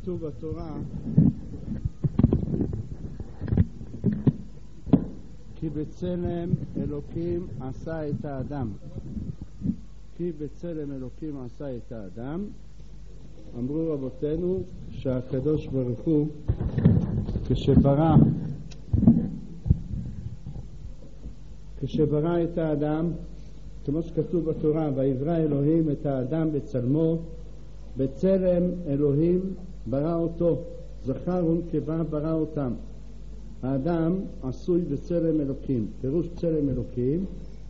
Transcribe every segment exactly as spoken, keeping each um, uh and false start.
כתוב בתורה כי בצלם אלוקים עשה את האדם. כי בצלם אלוקים עשה את האדם. אמרו רבותינו שהקדוש ברוך הוא כשברא כשברא את האדם, כמו שכתוב בתורה, ויברא אלוהים את האדם בצלמו, בצלם אלוהים ברא אותו, זכר ונקבה ברא אותם. האדם עשוי בצלם אלוקים. פירוש צלם אלוקים,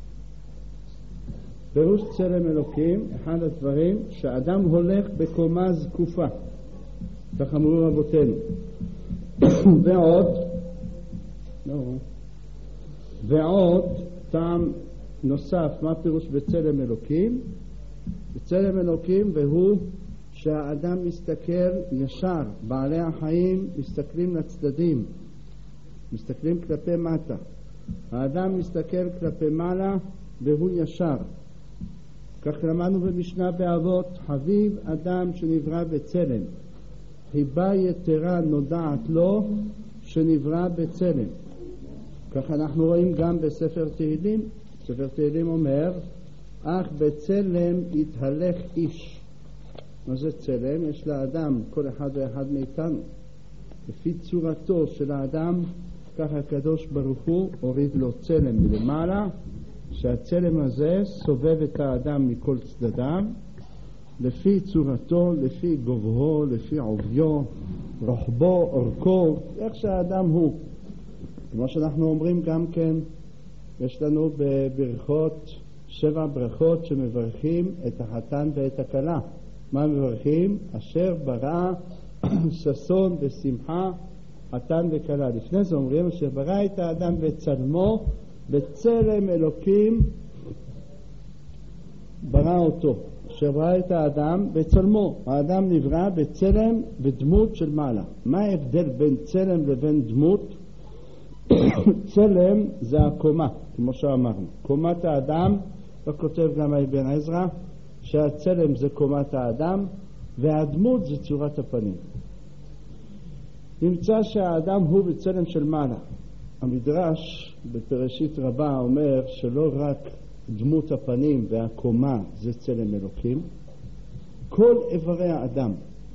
פירוש צלם אלוקים, אחד הדברים שהאדם הולך בקומה זקופה, כך אמרו רבותינו. ועוד לא, ועוד טעם נוסף, מה פירוש בצלם אלוקים? בצלם אלוקים והוא שהאדם מסתכל ישר, בעלי החיים מסתכלים לצדדים, מסתכלים כלפי מטה, האדם מסתכל כלפי מעלה והוא ישר. כך למדנו במשנה באבות, חביב אדם שנברא בצלם, חיבה יתרה נודעת לו שנברא בצלם. כך אנחנו רואים גם בספר תהילים. ספר תהילים אומר, אך בצלם יתהלך איש. מה זה צלם? יש לאדם, כל אחד ואחד מאיתנו, לפי צורתו של האדם, כך הקדוש ברוך הוא הוריד לו צלם מלמעלה, שהצלם הזה סובב את האדם מכל צדדיו, לפי צורתו, לפי גובהו, לפי עוביו, רוחבו, אורכו, איך שהאדם הוא. כמו שאנחנו אומרים גם כן, יש לנו בברכות, שבע ברכות שמברכים את החתן ואת הכלה. מה מברכים? אשר ברא ששון ושמחה חתן וכלה. לפני זה אומרים אשר ברא את האדם בצלמו, בצלם אלוקים ברא אותו. אשר ברא את האדם בצלמו. האדם נברא בצלם ודמות של מעלה. מה ההבדל בין צלם לבין דמות? צלם זה הקומה, כמו שאמרנו, קומת האדם. וכותב גם אבן עזרא שהצלם זה קומת האדם והדמות זה צורת הפנים. נמצא שהאדם הוא בצלם של מעלה. המדרש בפרשית רבה אומר שלא רק דמות הפנים והקומה זה צלם אלוקים, כל איברי האדם,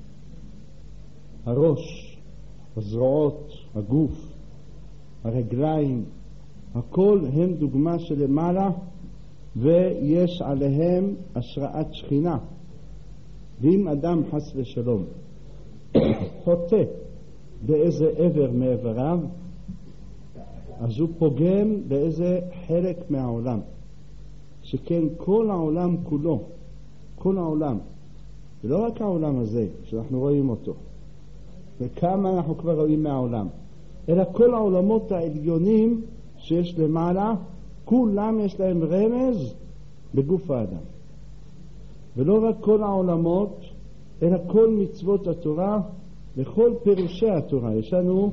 הראש, הזרועות, הגוף, הרגליים, הכל הם דוגמה שלמעלה, ויש עליהם השראת שכינה. ואם אדם חס ושלום חוטא באיזה עבר מעבריו, אז הוא פוגם באיזה חלק מהעולם, שכן כל העולם כולו, כל העולם, ולא רק העולם הזה שאנחנו רואים אותו, וכמה אנחנו כבר רואים מהעולם, אלא כל העולמות העליונים שיש למעלה, כולם יש להם רמז בגוף האדם. ולא רק כל העולמות, אלא כל מצוות התורה וכל פירושי התורה. יש לנו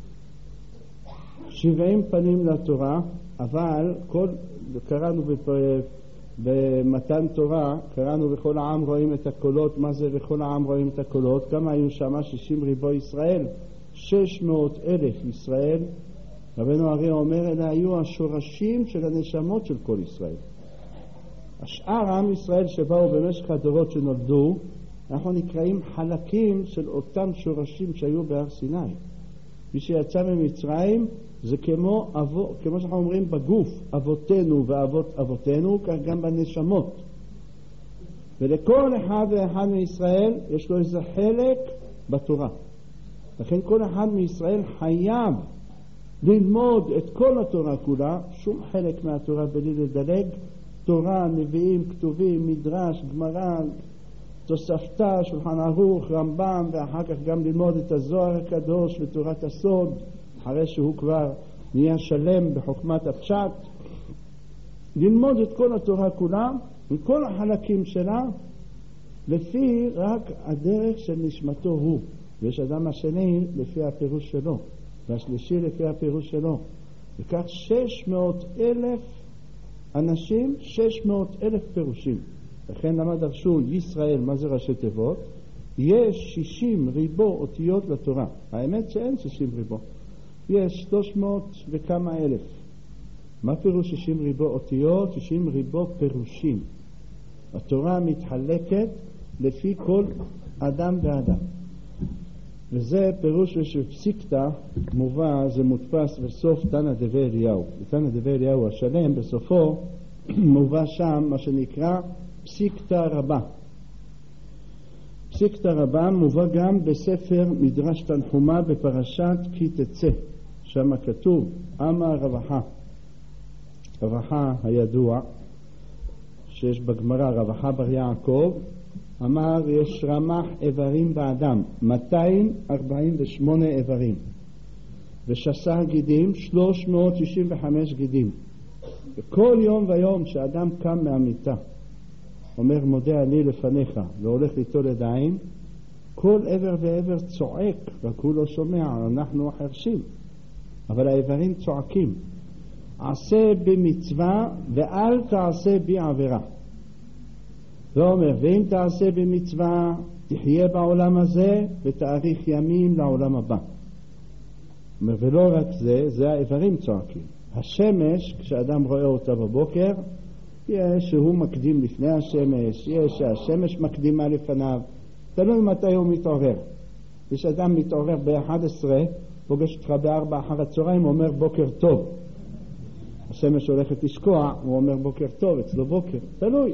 שבעים פנים לתורה, אבל כל, קראנו בפ... במתן תורה, קראנו בכל העם רואים את הקולות. מה זה בכל העם רואים את הקולות? כמה היו שם? שישים ריבו ישראל, שש מאות אלף ישראל. רבנו הרי אומר, אלה היו השורשים של הנשמות של כל ישראל. השאר עם ישראל שבאו במשך הדורות שנולדו, אנחנו נקראים חלקים של אותם שורשים שהיו בהר סיני. מי שיצא ממצרים זה כמו, אבו, כמו שאנחנו אומרים בגוף, אבותינו ואבות אבותינו, כך גם בנשמות. ולכל אחד ואחד מישראל יש לו איזה חלק בתורה. לכן כל אחד מישראל חייב ללמוד את כל התורה כולה, שום חלק מהתורה בלי לדלג, תורה, נביאים, כתובים, מדרש, גמרא, תוספתא, שולחן ערוך, רמב"ם, ואחר כך גם ללמוד את הזוהר הקדוש ותורת הסוד, אחרי שהוא כבר נהיה שלם בחוכמת הפשט. ללמוד את כל התורה כולה, וכל החלקים שלה, לפי רק הדרך של נשמתו הוא. ויש אדם השני לפי הפירוש שלו, והשלישי לפי הפירוש שלו. וכך שש מאות אלף אנשים, שש מאות אלף פירושים. לכן למה דרשו ישראל, מה זה ראשי תיבות? יש שישים ריבו אותיות לתורה. האמת שאין שישים ריבו. יש שלוש מאות וכמה אלף. מה פירוש שישים ריבו אותיות? שישים ריבו פירושים. התורה מתחלקת לפי כל אדם ואדם. וזה פירוש שפסיקתא מובא, זה מודפס בסוף תנא דבי אליהו. תנא דבי אליהו השלם, בסופו מובא שם מה שנקרא פסיקתא רבה. פסיקתא רבה מובא גם בספר מדרש תנחומא בפרשת כי תצא. שם כתוב אמר רבחה. רבחה הידוע שיש בגמרא, רבחה בר יעקב, אמר יש רמ"ח איברים באדם, מאתיים ארבעים ושמונה איברים, ושסה גידים, שלוש מאות שישים וחמש גידים. וכל יום ויום שאדם קם מהמיטה אומר מודה אני לפניך והולך ליטול ידיים, כל עבר ועבר צועק, רק הוא לא שומע, אנחנו החרשים, אבל האיברים צועקים. עשה במצווה ואל תעשה בי עבירה. ואומר, ואם תעשה במצווה תחיה בעולם הזה ותאריך ימים לעולם הבא. אומר, ולא רק זה, זה האיברים צועקים. השמש, כשאדם רואה אותה בבוקר, יש שהוא מקדים לפני השמש, יש שהשמש מקדימה לפניו, תלוי מתי הוא מתעורר. יש אדם מתעורר ב-אחת עשרה, פוגש אותך בארבע אחר הצהריים, הוא אומר בוקר טוב. השמש הולכת לשקוע, הוא אומר בוקר טוב, אצלו בוקר, תלוי.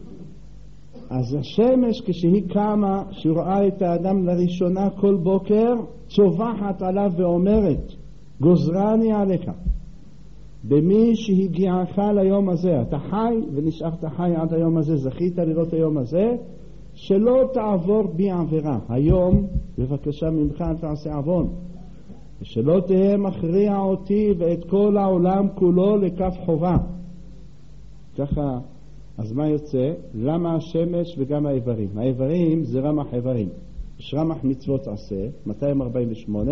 אז השמש כשהיא קמה, שרואה את האדם לראשונה כל בוקר, צובחת עליו ואומרת, גוזרני עליך, במי שהגיעך ליום הזה, אתה חי ונשארת חי עד היום הזה, זכית לראות היום הזה, שלא תעבור בי עבירה. היום, בבקשה ממך, אל תעשה עוון. ושלא תהיה מכריע אותי ואת כל העולם כולו לכף חובה. ככה, אז מה יוצא? למה השמש וגם האיברים? האיברים זה רמ"ח איברים. יש רמ"ח מצוות עשה, מאתיים ארבעים ושמונה,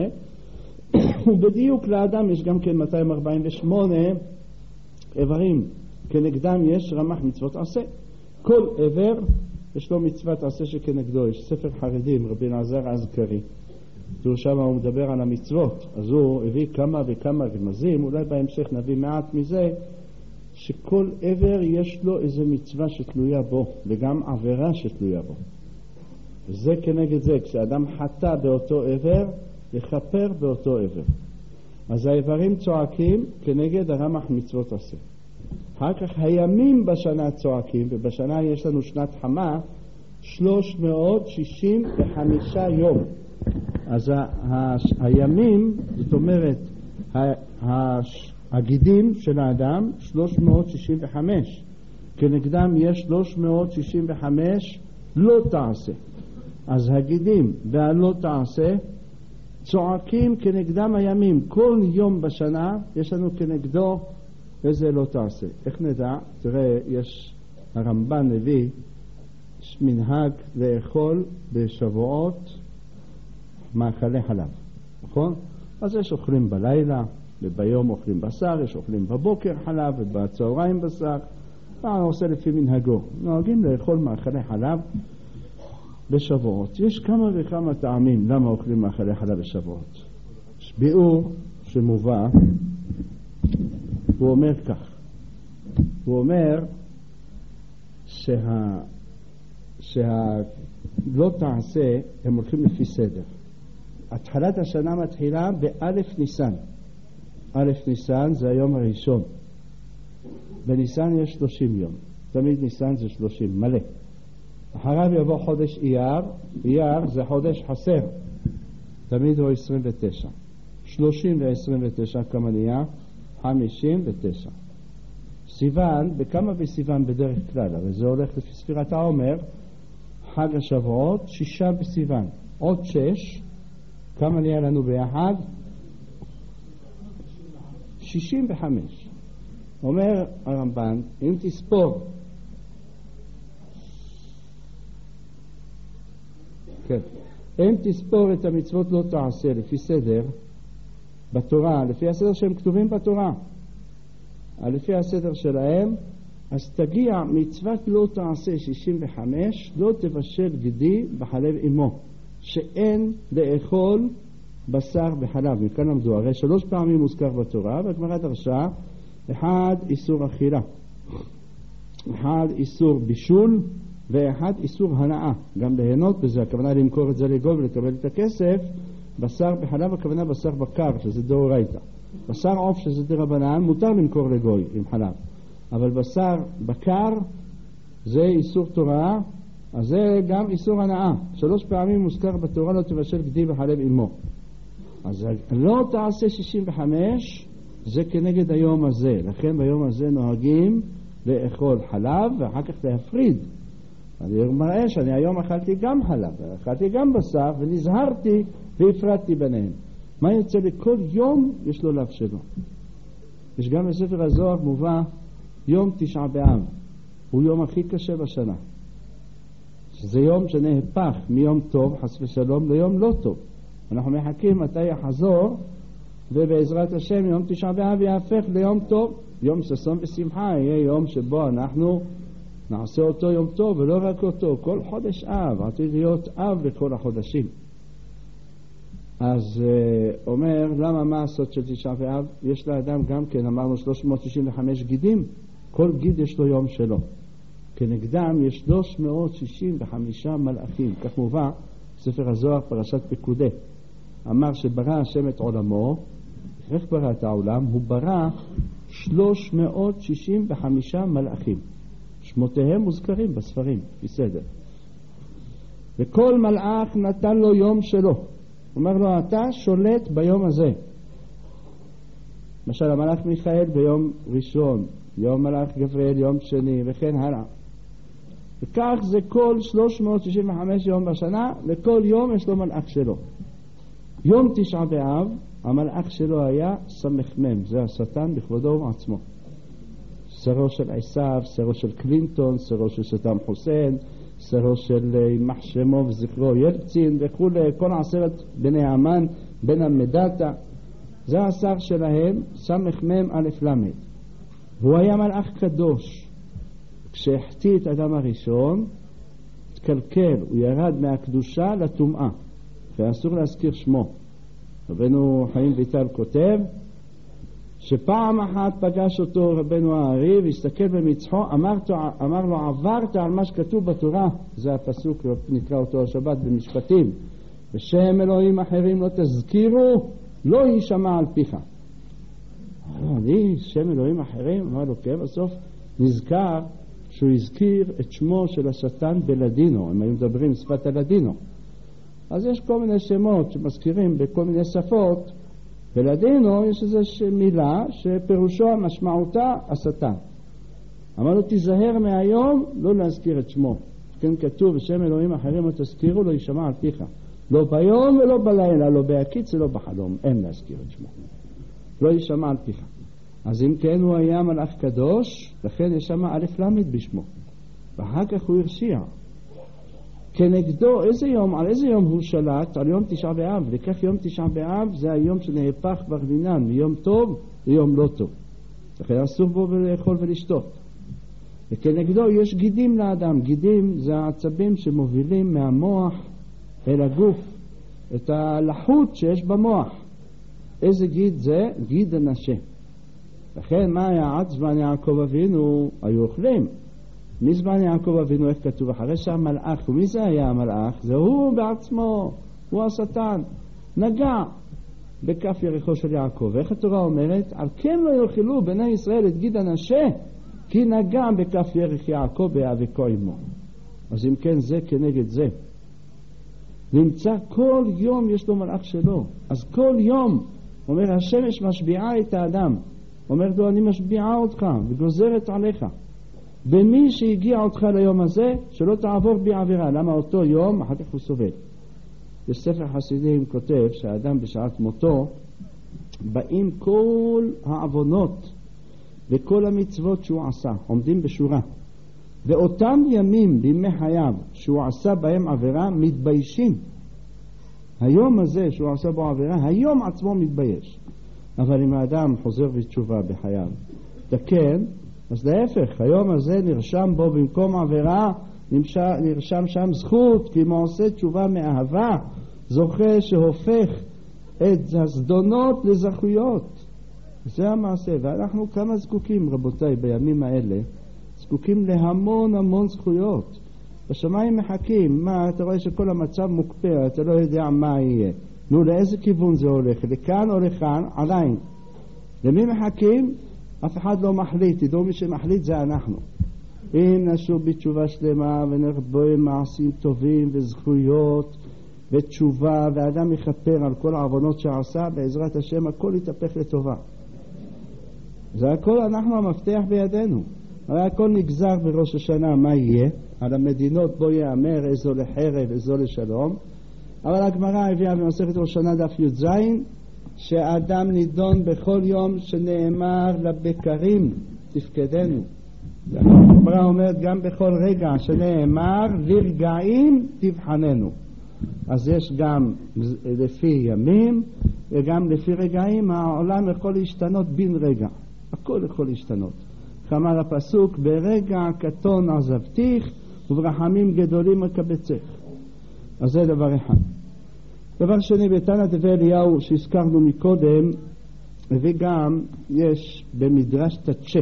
ובדיוק לאדם יש גם כן מאתיים ארבעים ושמונה איברים. כנגדם יש רמ"ח מצוות עשה. כל איבר יש לו מצוות עשה שכנגדו. יש ספר חרדים, רבי אלעזר אזכרי. תראו שם הוא מדבר על המצוות, אז הוא הביא כמה וכמה רמזים, אולי בהמשך נביא מעט מזה, שכל עבר יש לו איזו מצווה שתלויה בו, וגם עבירה שתלויה בו. וזה כנגד זה, כשאדם חטא באותו עבר, יכפר באותו עבר. אז האיברים צועקים כנגד הרמ"ח מצוות עשה. אחר כך הימים בשנה צועקים, ובשנה יש לנו שנת חמה, שלוש מאות שישים וחמישה יום. אז ה- ה- הימים, זאת אומרת, ה- ה- הגידים של האדם, שלוש מאות שישים וחמש. כנגדם יש שלוש מאות שישים וחמש לא תעשה. אז הגידים והלא תעשה צועקים כנגדם הימים. כל יום בשנה יש לנו כנגדו איזה לא תעשה. איך נדע? תראה, יש הרמב"ן הביא, יש מנהג לאכול בשבועות מאכלי חלב, נכון? אז יש אוכלים בלילה, וביום אוכלים בשר, יש אוכלים בבוקר חלב, ובצהריים בשר. מה עושה לפי מנהגו? נוהגים לאכול מאכלי חלב בשבועות. יש כמה וכמה טעמים למה אוכלים מאכלי חלב בשבועות. יש ביאור שמובא, הוא אומר כך, הוא אומר שה, שה לא תעשה, הם הולכים לפי סדר. התחלת השנה מתחילה באלף ניסן. אלף ניסן זה היום הראשון. בניסן יש שלושים יום. תמיד ניסן זה שלושים, מלא. אחריו יבוא חודש אייר. אייר זה חודש חסר. תמיד הוא עשרים ותשע. שלושים ו-עשרים ותשע כמה נהיה? חמישים ותשע. סיוון, בכמה בסיוון בדרך כלל? אבל זה הולך לפי ספירת העומר. חג השבועות, שישה בסיוון. עוד שש. כמה נהיה לנו ביחד? שישים וחמש. אומר הרמב"ן, אם תספור, כן, אם תספור את המצוות לא תעשה לפי סדר בתורה, לפי הסדר שהם כתובים בתורה, לפי הסדר שלהם, אז תגיע מצוות לא תעשה שישים וחמש, לא תבשל גדי בחלב אמו, שאין לאכול בשר בחלב. מכאן למדו, הרי שלוש פעמים מוזכר בתורה, והגמרא דרשה, אחד איסור אכילה, אחד איסור בישול, ואחד איסור הנאה. גם ליהנות בזה, הכוונה למכור את זה לגוי ולקבל את הכסף. בשר בחלב, הכוונה בשר בקר, שזה דאורייתא. בשר עוף, שזה דרבנן, מותר למכור לגוי עם חלב. אבל בשר בקר, זה איסור תורה, אז זה גם איסור הנאה. שלוש פעמים מוזכר בתורה, לא תבשל גדי בחלב אמו. אז לא תעשה שישים וחמש, זה כנגד היום הזה. לכן ביום הזה נוהגים לאכול חלב ואחר כך להפריד. אני מראה שאני היום אכלתי גם חלב, אכלתי גם בשר ונזהרתי והפרדתי ביניהם. מה יוצא לכל יום יש לו לב שלו. יש גם בספר הזוהר מובא יום תשעה באב, הוא יום הכי קשה בשנה. שזה יום שנהפך מיום טוב חס ושלום ליום לא טוב. אנחנו מחכים מתי יחזור, ובעזרת השם יום תשעה באב יהפך ליום טוב. יום ששון ושמחה יהיה יום שבו אנחנו נעשה אותו יום טוב, ולא רק אותו, כל חודש אב, עתיד להיות אב לכל החודשים. אז uh, אומר, למה מה הסוד של תשעה באב? יש לאדם גם כן, אמרנו שלוש מאות שישים וחמש גידים, כל גיד יש לו יום שלו. כנגדם יש שלוש מאות שישים וחמישה מלאכים, כך מובא ספר הזוהר פרשת פקודי. אמר שברא השם את עולמו, איך ברא את העולם? הוא ברא שלוש מאות שישים וחמישה מלאכים. שמותיהם מוזכרים בספרים, בסדר. וכל מלאך נתן לו יום שלו. אומר לו, אתה שולט ביום הזה. למשל, המלאך מיכאל ביום ראשון, יום מלאך גבריאל יום שני, וכן הלאה. וכך זה כל שלוש מאות שישים וחמש יום בשנה, לכל יום יש לו מלאך שלו. יום תשעה באב, המלאך שלו היה סמ"ם, זה השטן בכבודו ובעצמו. שרו של עשיו, שרו של קלינטון, שרו של סדאם חוסיין, שרו של יימח שמו וזכרו ילצין וכו', כל עשרת בני המן, בן המדתה, זה השר שלהם, סמ"ם א' למד. והוא היה מלאך קדוש. כשהחטיא את אדם הראשון, התקלקל, הוא ירד מהקדושה לטומאה, ואסור להזכיר שמו. רבנו חיים ויטל כותב, שפעם אחת פגש אותו רבנו הארי והסתכל במצחו, אמר, אמר לו, עברת על מה שכתוב בתורה, זה הפסוק, נקרא אותו השבת במשפטים, בשם אלוהים אחרים לא תזכירו, לא יישמע על פיך. אמר לו, אני, שם אלוהים אחרים? אמר לו, כן, בסוף נזכר שהוא הזכיר את שמו של השטן בלדינו, הם היו מדברים שפת הלדינו. אז יש כל מיני שמות שמזכירים בכל מיני שפות, בלדינו יש איזו מילה שפירושו משמעותה השטן. אמר לו, תיזהר מהיום לא להזכיר את שמו. כן כתוב, בשם אלוהים אחרים לא תזכירו, לא יישמע על פיך. לא ביום ולא בלילה, לא בהקיץ ולא בחלום, אין להזכיר את שמו. לא יישמע על פיך. אז אם כן הוא היה מלאך קדוש, לכן יש שם א' למד בשמו. ואחר כך הוא הרשיע. כנגדו, איזה יום, על איזה יום הוא שלט? על יום תשעה באב. לכך יום תשעה באב זה היום שנהפך ברדינן, מיום טוב ליום לא טוב. לכן אסור בו לאכול ולשתות. וכנגדו יש גידים לאדם. גידים זה העצבים שמובילים מהמוח אל הגוף, את הלחות שיש במוח. איזה גיד זה? גיד הנשה. לכן מה היה עד זמן יעקב אבינו? היו אוכלים. מזמן יעקב אבינו, איך כתוב? אחרי שהמלאך, ומי זה היה המלאך? זה הוא בעצמו, הוא השטן. נגע בכף יריחו של יעקב. איך התורה אומרת? על כן לא יאכלו בני ישראל את גיד הנשה, כי נגע בכף יריח יעקב בהיאבקו עמו. אז אם כן, זה כנגד זה. נמצא כל יום יש לו מלאך שלו. אז כל יום, אומר, השמש משביעה את האדם. אומר לו, אני משביעה אותך וגוזרת עליך. במי שהגיע אותך ליום הזה, שלא תעבור בי עבירה. למה אותו יום, אחר כך הוא סובל. יש ספר חסידים כותב שהאדם בשעת מותו, באים כל העוונות וכל המצוות שהוא עשה, עומדים בשורה. ואותם ימים בימי חייו שהוא עשה בהם עבירה, מתביישים. היום הזה שהוא עשה בו עבירה, היום עצמו מתבייש. אבל אם האדם חוזר בתשובה בחייו, תקן, אז להפך, היום הזה נרשם בו במקום עבירה, נרשם שם זכות, כי אם עושה תשובה מאהבה, זוכה שהופך את הזדונות לזכויות. זה המעשה, ואנחנו כמה זקוקים, רבותיי, בימים האלה, זקוקים להמון המון זכויות. בשמיים מחכים, מה, אתה רואה שכל המצב מוקפא, אתה לא יודע מה יהיה. נו, לאיזה כיוון זה הולך? לכאן או לכאן? עדיין. למי מחכים? אף אחד לא מחליט, תדעו מי שמחליט זה אנחנו. אם נשוב בתשובה שלמה ונרבה מעשים טובים וזכויות ותשובה, ואדם יכפר על כל העוונות שעשה, בעזרת השם הכל יתהפך לטובה. זה הכל, אנחנו המפתח בידינו. הרי הכל נגזר בראש השנה מה יהיה, על המדינות בו יאמר איזו לחרב איזו לשלום. אבל הגמרא הביאה במסכת ראש השנה דף י"ז שאדם נידון בכל יום שנאמר לבקרים תפקדנו. הגמרא אומרת גם בכל רגע שנאמר לרגעים תבחננו. אז יש גם לפי ימים וגם לפי רגעים. העולם יכול להשתנות בין רגע, הכל יכול להשתנות. כמה לפסוק ברגע קטון עזבתיך וברחמים גדולים מקבצך. אז זה דבר אחד. דבר שני, בתנא דבי אליהו שהזכרנו מקודם, וגם יש במדרש תצ'ה,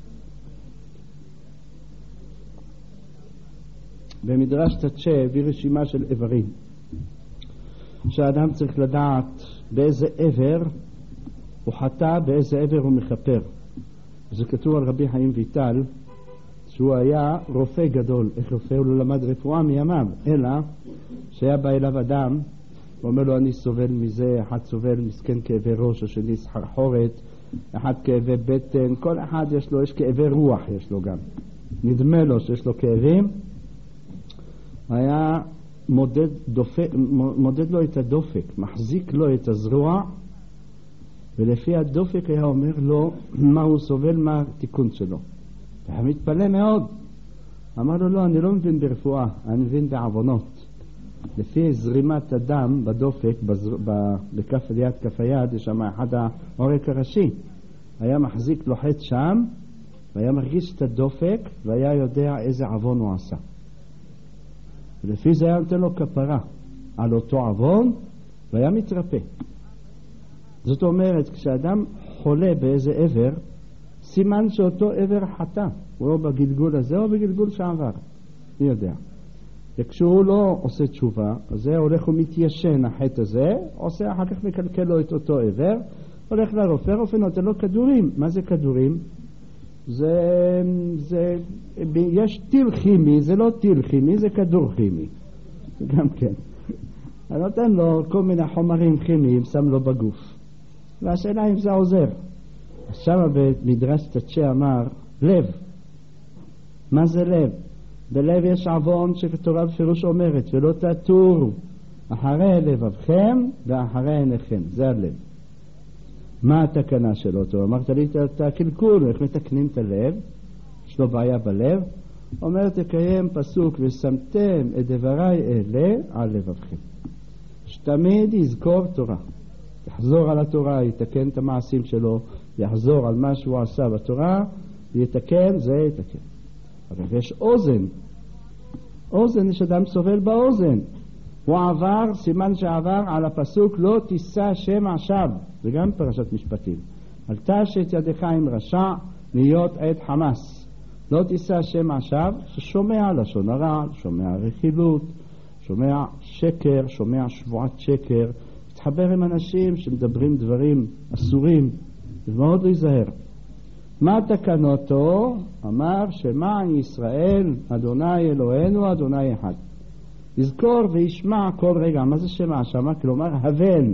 במדרש תצ'ה הביא רשימה של איברים שהאדם צריך לדעת באיזה עבר הוא חטא, באיזה עבר הוא מכפר. זה כתוב על רבי חיים ויטל שהוא היה רופא גדול. איך רופא? הוא לא למד רפואה מימיו, אלא שהיה בא אליו אדם ואומר לו אני סובל מזה, אחד סובל מסכן כאבי ראש, השני סחרחורת, אחד כאבי בטן, כל אחד יש לו, יש כאבי רוח יש לו גם, נדמה לו שיש לו כאבים. היה מודד, דופק, מודד לו את הדופק, מחזיק לו את הזרוע, ולפי הדופק היה אומר לו מה הוא סובל, מה התיקון שלו. היה מתפלא מאוד. אמר לו לא, אני לא מבין ברפואה, אני מבין בעוונות. לפי זרימת הדם בדופק, בזר... ב... בכף ליד כף היד, יש שם אחד העורק הראשי. היה מחזיק לוחץ שם, והיה מרגיש את הדופק, והיה יודע איזה עוון הוא עשה. ולפי זה היה נותן לו כפרה על אותו עוון, והיה מתרפא. זאת אומרת, כשאדם חולה באיזה עבר, סימן שאותו עבר חטא, הוא או בגלגול הזה או בגלגול שעבר, אני יודע. וכשהוא לא עושה תשובה, אז זה הולך ומתיישן החטא הזה, עושה אחר כך מקלקל לו את אותו עבר, הולך לרופא, רופא נותן לו כדורים. מה זה כדורים? זה, זה, יש טיל כימי, זה לא טיל כימי, זה כדור כימי. גם כן. אני נותן לו כל מיני חומרים כימיים, שם לו בגוף. והשאלה אם זה עוזר. עכשיו במדרש תצ'ה אמר, לב. מה זה לב? בלב יש עוון שכתורה בפירוש אומרת, ולא תטורו אחרי לבבכם ואחרי עיניכם. זה הלב. מה התקנה שלו? טוב, אמרת לי את הקלקול, איך מתקנים את הלב? יש לו בעיה בלב. אומר תקיים פסוק ושמתם את דבריי אלה על לבבכם. שתמיד יזכור תורה, יחזור על התורה, יתקן את המעשים שלו, יחזור על מה שהוא עשה בתורה, יתקן, זה יתקן. אבל יש אוזן, אוזן, יש אדם סובל באוזן, הוא עבר, סימן שעבר על הפסוק לא תישא שם עכשיו, זה גם פרשת משפטים, אל תשת ידך עם רשע להיות עד חמאס. לא תישא שם עכשיו, ששומע לשון הרע, שומע רכילות, שומע שקר, שומע שבועת שקר, מתחבר עם אנשים שמדברים דברים אסורים, ומאוד להיזהר. מה תקנותו? אמר שמע ישראל אדוני אלוהינו אדוני אחד. יזכור וישמע כל רגע. מה זה שמע? שמע כלומר הבן.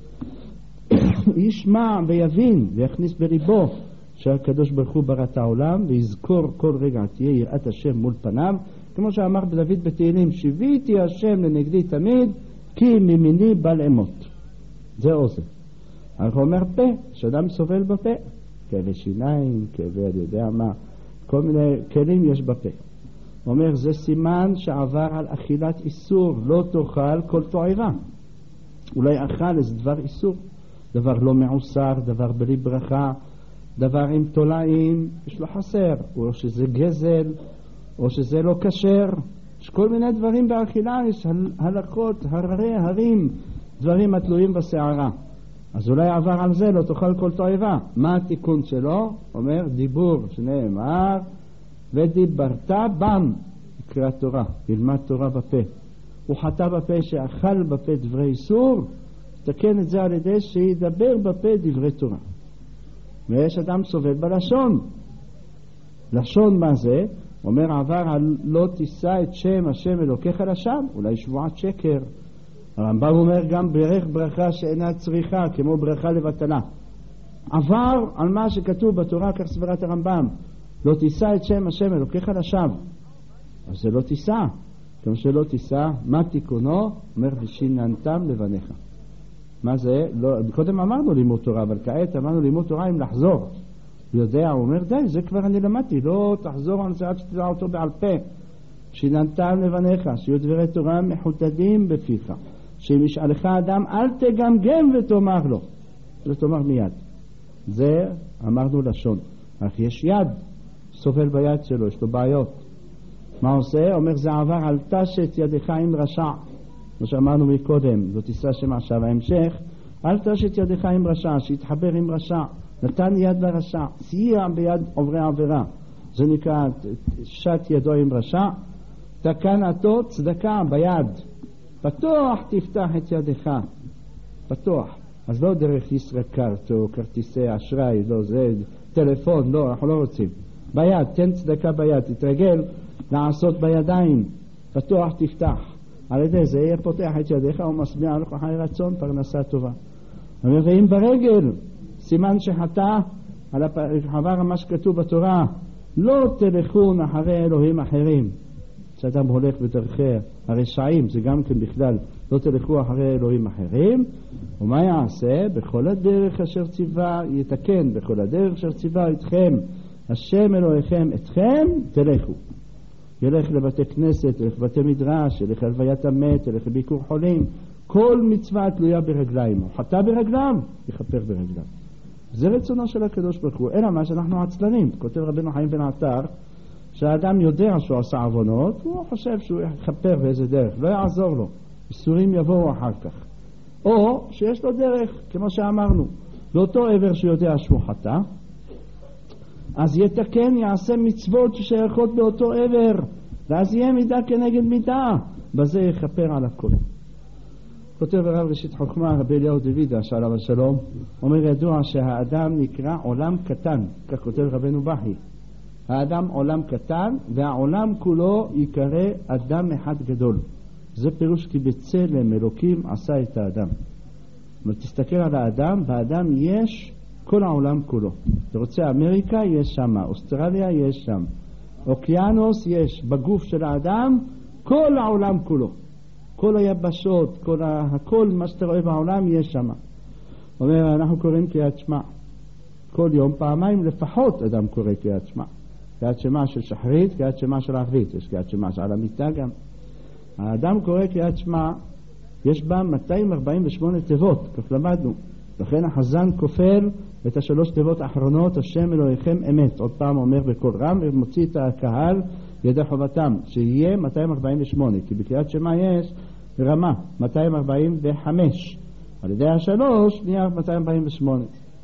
ישמע ויבין ויכניס בריבו שהקדוש ברוך הוא ברא את העולם, ויזכור כל רגע תהיה יראת השם מול פניו, כמו שאמר דוד בתהילים, שיביתי השם לנגדי תמיד כי ממיני בא לאמות. זה אוזן. אנחנו אומר פה, שאדם סובל בפה, כאבי שיניים, כאבי אני יודע מה, כל מיני כלים יש בפה. הוא אומר זה סימן שעבר על אכילת איסור, לא תאכל כל תועבה. אולי אכל איזה דבר איסור, דבר לא מעוסר, דבר בלי ברכה, דבר עם תולעים, יש לו חסר, או שזה גזל, או שזה לא כשר. יש כל מיני דברים באכילה, יש הלכות, הררי, הרים, דברים התלויים בשערה. אז אולי עבר על זה, לא תאכל כל תועבה. מה התיקון שלו? אומר דיבור, שנאמר, ודיברת בם, יקרא תורה, ילמד תורה בפה. הוא חטא בפה שאכל בפה דברי איסור, תקן את זה על ידי שידבר בפה דברי תורה. ויש אדם סובל בלשון. לשון מה זה? אומר עבר על לא תישא את שם השם אלוקיך לשווא, אולי שבועת שקר. הרמב"ם אומר גם ברך ברכה שאינה צריכה, כמו ברכה לבטלה. עבר על מה שכתוב בתורה, כך סברת הרמב"ם, לא תישא את שם השם אלוקיך לשווא. אז זה לא תישא. כמו שלא תישא, מה תיקונו? אומר ושיננתם לבניך. מה זה? לא, קודם אמרנו לימוד תורה, אבל כעת אמרנו לימוד תורה עם לחזור. הוא יודע, הוא אומר, די, זה כבר אני למדתי, לא תחזור על זה עד שתדע אותו בעל פה. שיננתם לבניך, שיהיו דברי תורה מחודדים בפיך. שאם ישאלך אדם, אל תגמגם ותאמר לו. לא תאמר מיד. זה אמרנו לשון. אך יש יד, סובל ביד שלו, יש לו בעיות. מה עושה? אומר, זה עבר על תשת ידך עם רשע. כמו שאמרנו מקודם, זאת תישא שם עכשיו ההמשך, אל תשת ידך עם רשע, שיתחבר עם רשע, נתן יד לרשע, סייע ביד עוברי עבירה, זה נקרא שת ידו עם רשע, תקן עתו צדקה ביד, פתוח תפתח את ידך, פתוח, אז לא דרך ישראכרט או כרטיסי אשראי, לא, זה טלפון, לא, אנחנו לא רוצים, ביד, תן צדקה ביד, תתרגל לעשות בידיים, פתוח תפתח, על ידי זה יהיה פותח את ידיך ומשביע לך חיי רצון, פרנסה טובה. ואם ברגל, סימן שחטא, על עבר מה שכתוב בתורה, לא תלכון אחרי אלוהים אחרים. כשאדם הולך בדרכי הרשעים, זה גם כן בכלל, לא תלכו אחרי אלוהים אחרים. ומה יעשה? בכל הדרך אשר ציווה יתקן, בכל הדרך אשר ציווה אתכם, השם אלוהיכם אתכם, תלכו. ילך לבתי כנסת, ילך לבתי מדרש, ילך ללוויית המת, ילך לביקור חולים. כל מצווה תלויה ברגליים. הוא חטא ברגליו, יכפר ברגליו. זה רצונו של הקדוש ברוך הוא. אלא מה שאנחנו עצלנים. כותב רבנו חיים בן עטר, שהאדם יודע שהוא עשה עוונות, הוא חושב שהוא יכפר באיזה דרך. לא יעזור לו. איסורים יבואו אחר כך. או שיש לו דרך, כמו שאמרנו, לאותו עבר שיודע שהוא חטא, אז יתקן, יעשה מצוות ששייכות באותו עבר, ואז יהיה מידה כנגד מידה, בזה יכפר על הכל. כותב הרב ראשית חוכמה, רבי אליהו דוידא, עליו השלום, אומר ידוע שהאדם נקרא עולם קטן, כך כותב רבנו בכי. האדם עולם קטן, והעולם כולו יקרא אדם אחד גדול. זה פירוש כי בצלם אלוקים עשה את האדם. תסתכל על האדם, באדם יש כל העולם כולו. אתה רוצה אמריקה, יש שם, אוסטרליה, יש שם, אוקיינוס, יש בגוף של האדם, כל העולם כולו, כל היבשות, כל ה... הכל מה שאתה רואה בעולם יש שם. אומר, אנחנו קוראים קריאת שמע כל יום, פעמיים לפחות אדם קורא קריאת שמע, קריאת שמע של שחרית, קריאת שמע של ערבית, יש קריאת שמע של המיטה גם. האדם קורא קריאת שמע, יש בה מאתיים ארבעים ושמונה תיבות, כך למדנו. לכן החזן כופל את השלוש תיבות האחרונות, השם אלוהיכם אמת. עוד פעם אומר בקול רם, ומוציא את הקהל ידי חובתם, שיהיה מאתיים ארבעים ושמונה, כי בקריאת שמע יש רמה מאתיים ארבעים וחמש, על ידי השלוש נהיה מאתיים ארבעים ושמונה.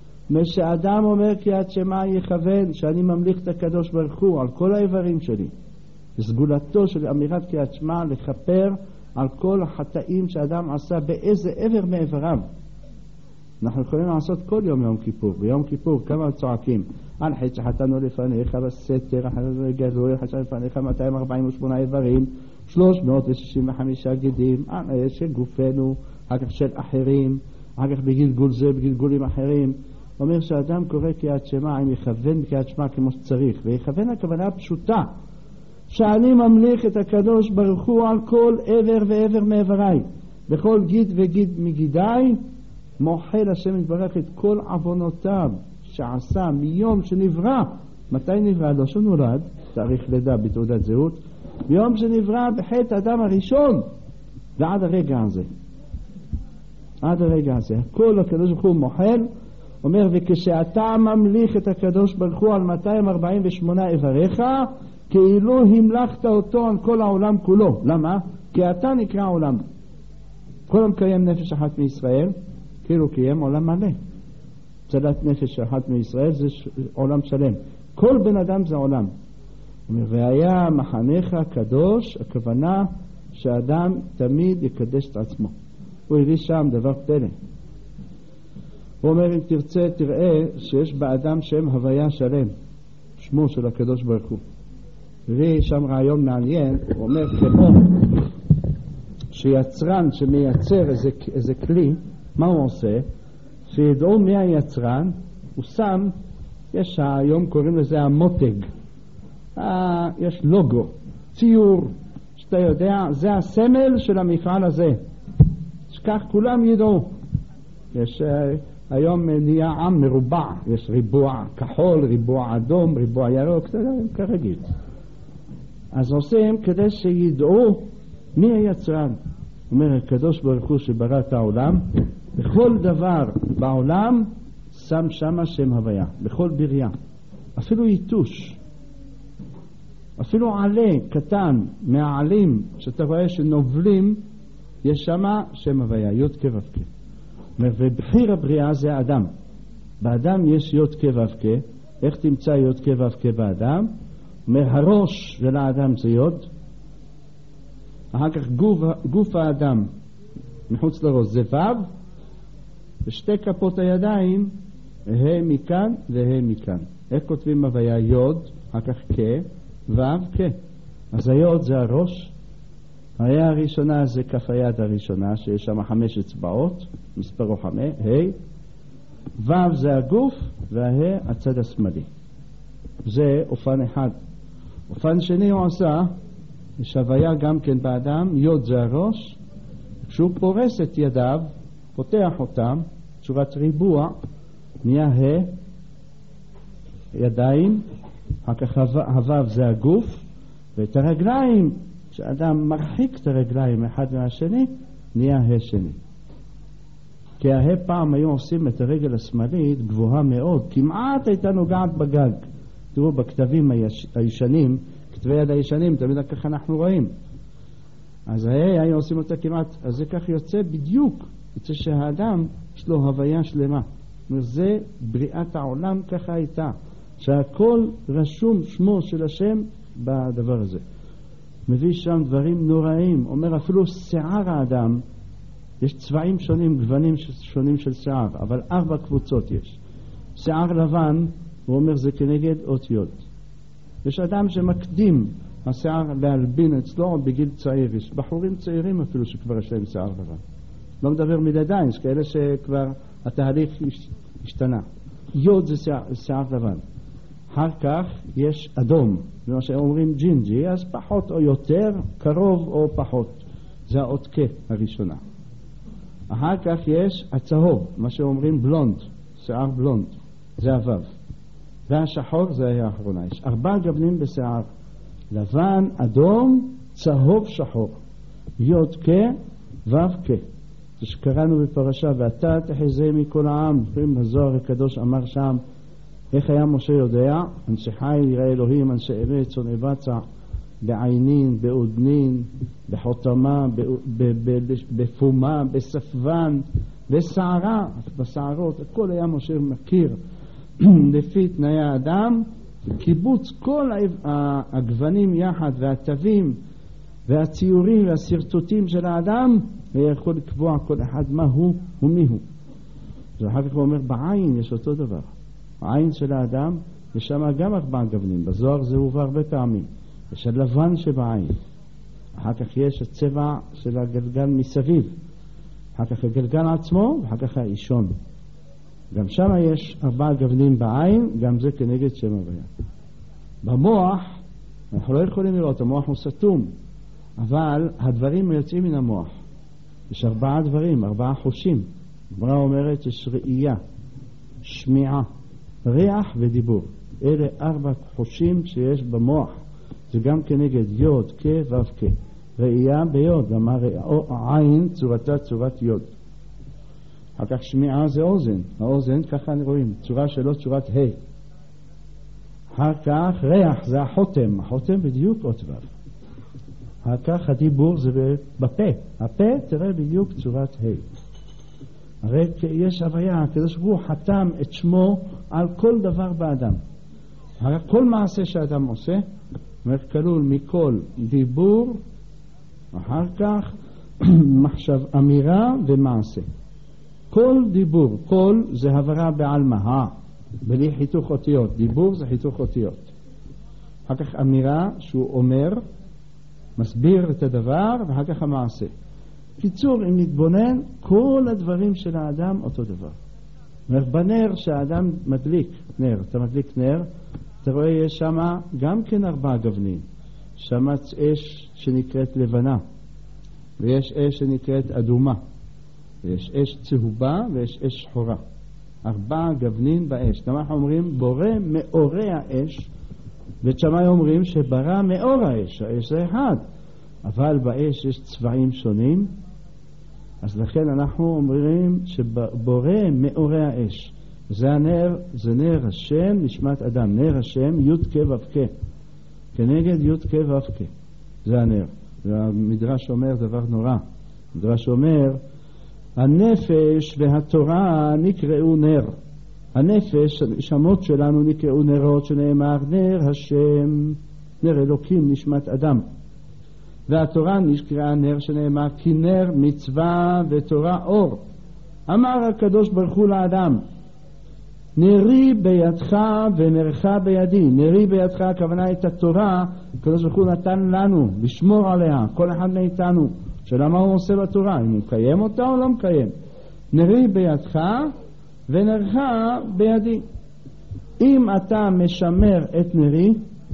כשאדם אומר קריאת שמע יכוון שאני ממליך את הקדוש ברוך הוא על כל האיברים שלי, סגולתו של אמירת קריאת שמע לכפר על כל החטאים שאדם עשה באיזה עבר מאיבריו. אנחנו יכולים לעשות כל יום יום כיפור. ביום כיפור כמה צועקים על חטא שחטאנו לפניך בסתר גלוי, חטא לפניך מאתיים ארבעים ושמונה איברים, שלוש מאות ושישים וחמישה גידים של גופנו, אחר כך של אחרים, אחר כך בגלגול זה בגלגולים אחרים. אומר שהאדם קורא קריאת שמע אם יכוון קריאת שמע כמו שצריך, ויכוון הכוונה פשוטה, שאני ממליך את הקדוש ברוך הוא על כל עבר ועבר מעבריי, בכל גיד וגיד מגידיי, מוחל השם יתברך את כל עוונותיו שעשה מיום שנברא. מתי נברא? לא שנולד, תאריך לידה בתעודת זהות, ביום שנברא בחטא האדם הראשון ועד הרגע הזה, עד הרגע הזה כל הקדוש ברוך הוא מוחל אומר, וכשאתה ממליך את הקדוש ברוך הוא על מאתיים ארבעים ושמונה איבריך, כאילו המלכת אותו על כל העולם כולו. למה? כי אתה נקרא עולם. כל המקיים נפש אחת מישראל, כאילו קיים עולם מלא. צלת נפש אחת מישראל זה עולם שלם. כל בן אדם זה עולם. אומר, והיה מחנך קדוש, הכוונה שהאדם תמיד יקדש את עצמו. הוא הביא שם דבר פלא. הוא אומר, אם תרצה תראה שיש באדם שם הוויה שלם, שמו של הקדוש ברוך הוא. הביא שם רעיון מעניין. הוא אומר, כמו שיצרן שמייצר איזה, איזה כלי, מה הוא עושה? שידעו מי היצרן, הוא שם, יש היום קוראים לזה המותג, אה, יש לוגו, ציור, שאתה יודע, זה הסמל של המפעל הזה, שכך כולם ידעו. יש אה, היום נהיה עם מרובע, יש ריבוע כחול, ריבוע אדום, ריבוע ירוק, זה כרגיל. אז עושים כדי שידעו מי היצרן. אומר הקדוש ברוך הוא שברא את העולם, בכל דבר בעולם שם שמה שם הוויה, בכל בריאה, אפילו יתוש, אפילו עלה קטן מהעלים שאתה רואה שנובלים, יש שמה שם הוויה, יוד כ' ו' כ'. ובחיר הבריאה זה אדם. באדם יש יוד כ' ו' כ'. איך תמצא יוד כ' ו' כ' באדם? מהראש של האדם זה יוד, אחר כך גוף, גוף האדם מחוץ לראש זה ו', ושתי כפות הידיים ה' מכאן וה' מכאן. איך כותבים הוויה? יוד, אחר כך כ', ו' כ'. אז היוד זה הראש, ההיה הראשונה זה כף היד הראשונה שיש שם חמש אצבעות, מספרו חמש, ה', ו' זה הגוף והה הצד השמאלי. זה אופן אחד. אופן שני הוא עשה, יש הוויה גם כן באדם, יוד זה הראש, כשהוא פורס את ידיו, פותח אותם, צורת ריבוע, נהיה ה', ידיים, אחר כך הוו זה הגוף, ואת הרגליים, כשאדם מרחיק את הרגליים אחד מהשני, נהיה ה' שני. כי הה פעם היו עושים את הרגל השמאלית גבוהה מאוד, כמעט הייתה נוגעת בגג. תראו בכתבים היש... הישנים, כתבי יד הישנים, תמיד ככה אנחנו רואים. אז הה היו עושים אותה כמעט, אז זה כך יוצא בדיוק, יוצא שהאדם יש לו הוויה שלמה. זה בריאת העולם ככה הייתה, שהכל רשום שמו של השם בדבר הזה. מביא שם דברים נוראים, אומר אפילו שיער האדם, יש צבעים שונים, גוונים שונים של שיער, אבל ארבע קבוצות יש. שיער לבן, הוא אומר זה כנגד אותיות. יש אדם שמקדים השיער להלבין אצלו בגיל צעיר, יש בחורים צעירים אפילו שכבר יש להם שיער לבן. לא מדבר מלידיים, יש כאלה שכבר התהליך השתנה. יוד זה שיער, שיער לבן. אחר כך יש אדום, מה שאומרים ג'ינג'י, אז פחות או יותר, קרוב או פחות. זה האות כ' הראשונה. אחר כך יש הצהוב, מה שאומרים בלונד, שיער בלונד, זה הוו. והשחור זה היה האחרונה. יש ארבע גוונים בשיער, לבן, אדום, צהוב, שחור. יוד כ' ו' כ'. זה שקראנו בפרשה, ואתה תחזה מכל העם, לפעמים הזוהר הקדוש אמר שם, איך היה משה יודע? אנשי חיל יראה אלוהים, אנשי אמת, צאן בצע, בעינין, בעודנין, בחותמה, בפומה, בספוון, בסערה, בסערות, הכל היה משה מכיר. לפי תנאי האדם, קיבוץ כל הגוונים יחד, והטבים, והציורים, והסרטוטים של האדם, ויכול לקבוע כל אחד מה הוא ומי הוא. ואחר כך הוא אומר, בעין יש אותו דבר. העין של האדם, יש שם גם ארבע גוונים. בזוהר זה הובא הרבה פעמים. יש הלבן שבעין. אחר כך יש הצבע של הגלגל מסביב. אחר כך הגלגל עצמו, ואחר כך האישון. גם שם יש ארבע גוונים בעין, גם זה כנגד שם הוויה. במוח, אנחנו לא יכולים לראות, המוח הוא סתום. אבל הדברים יוצאים מן המוח. יש ארבעה דברים, ארבעה חושים. הגמרא אומרת, יש ראייה, שמיעה, ריח ודיבור. אלה ארבע חושים שיש במוח. זה גם כנגד יוד, כ' ו' כ'. ראייה ביוד, אמר עין צורתה צורת יוד. אחר כך שמיעה זה אוזן, האוזן ככה רואים, צורה שלו צורת ה'. אחר כך ריח זה החותם, החותם בדיוק עוד דבר. אחר כך הדיבור זה בפה, הפה תראה בדיוק צורת ה'. הרי יש הוויה, הקדוש ברוך הוא חתם את שמו על כל דבר באדם. הרי כל מעשה שאדם עושה, כלול מכל דיבור, אחר כך מחשב, אמירה ומעשה. כל דיבור, כל זה הברה בעלמא, בלי חיתוך אותיות. דיבור זה חיתוך אותיות. אחר כך אמירה שהוא אומר, מסביר את הדבר, ואחר כך המעשה. קיצור, אם נתבונן, כל הדברים של האדם אותו דבר. בנר שהאדם מדליק נר, אתה מדליק נר, אתה רואה יש שם גם כן ארבעה גוונים. שם אש שנקראת לבנה, ויש אש שנקראת אדומה, ויש אש צהובה ויש אש שחורה. ארבעה גוונים באש. אנחנו אומרים בורא מאורי האש, ושמאי אומרים שברא מאור האש, האש זה אחד, אבל באש יש צבעים שונים, אז לכן אנחנו אומרים שבורא מאורי האש. זה הנר, זה נר השם נשמת אדם, נר השם י' כ' ו' כ', כנגד י' כ' ו' כ', זה הנר. והמדרש אומר דבר נורא, המדרש אומר הנפש והתורה נקראו נר. הנפש, הנשמות שלנו נקראו נרות, שנאמר נר השם, נר אלוקים נשמת אדם. והתורה נקראה נר, שנאמר כי נר מצווה ותורה אור. אמר הקדוש ברוך הוא לאדם, נרי בידך ונרך בידי. נרי בידך הכוונה את התורה, הקדוש ברוך הוא נתן לנו לשמור עליה, כל אחד מאיתנו. שאלה מה הוא עושה בתורה, אם הוא מקיים אותה או לא מקיים. נרי בידך ונרך בידי. אם אתה משמר את נרי,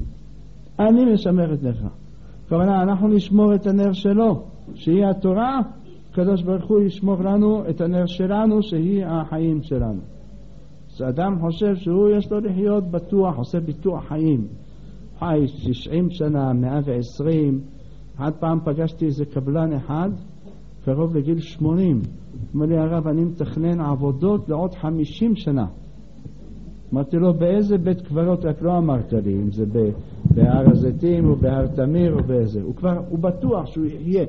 אני משמר את נרך. כוונה, אנחנו נשמור את הנר שלו, שהיא התורה, הקדוש ברוך הוא ישמור לנו את הנר שלנו, שהיא החיים שלנו. אז אדם חושב שהוא יש לו לחיות בטוח, עושה ביטוח חיים. חי תשעים שנה, מאה ועשרים. עד פעם פגשתי איזה קבלן אחד, קרוב לגיל שמונים. אמר לי הרב, אני מתכנן עבודות לעוד חמישים שנה. אמרתי לו, באיזה בית קברות? רק לא אמרת לי, אם זה בהר הזיתים או בהר תמיר או באיזה. הוא כבר, הוא בטוח שהוא יחיה.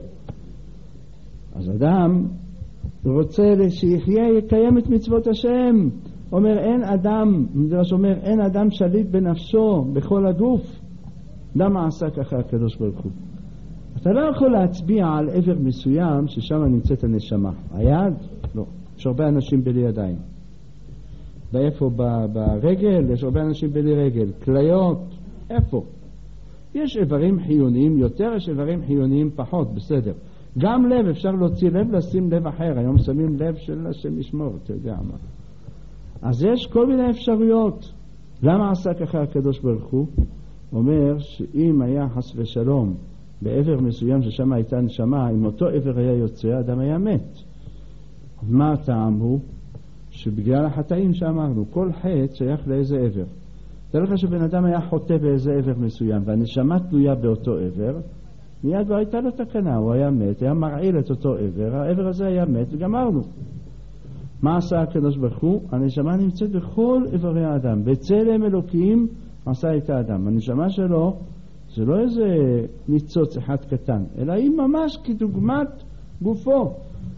אז אדם רוצה שיחיה, יקיים את מצוות השם. אומר, אין אדם, מדרש אומר, אין אדם שליט בנפשו, בכל הגוף. למה עשה ככה הקדוש ברוך הוא? אתה לא יכול להצביע על עבר מסוים ששם נמצאת הנשמה. היד? לא. יש הרבה אנשים בלי ידיים. באיפה? ברגל? יש הרבה אנשים בלי רגל. כליות? איפה? יש איברים חיוניים יותר, יש איברים חיוניים פחות, בסדר. גם לב, אפשר להוציא לב, לשים לב אחר. היום שמים לב של השם ישמור, אתה יודע מה. אז יש כל מיני אפשרויות. למה עשה ככה הקדוש ברוך הוא? אומר שאם היה חס ושלום בעבר מסוים ששם הייתה נשמה, אם אותו עבר היה יוצא, אדם היה מת. מה הטעם הוא? שבגלל החטאים שאמרנו, כל חטא שייך לאיזה עבר. תראה לך שבן אדם היה חוטא באיזה עבר מסוים, והנשמה תלויה באותו עבר, מיד לא הייתה לו תקנה, הוא היה מת, היה מרעיל את אותו עבר, העבר הזה היה מת וגמרנו. מה עשה הקדוש ברוך הוא? הנשמה נמצאת בכל עברי האדם, בצלם אלוקים עשה את האדם. הנשמה שלו זה לא איזה ניצוץ אחד קטן, אלא היא ממש כדוגמת גופו.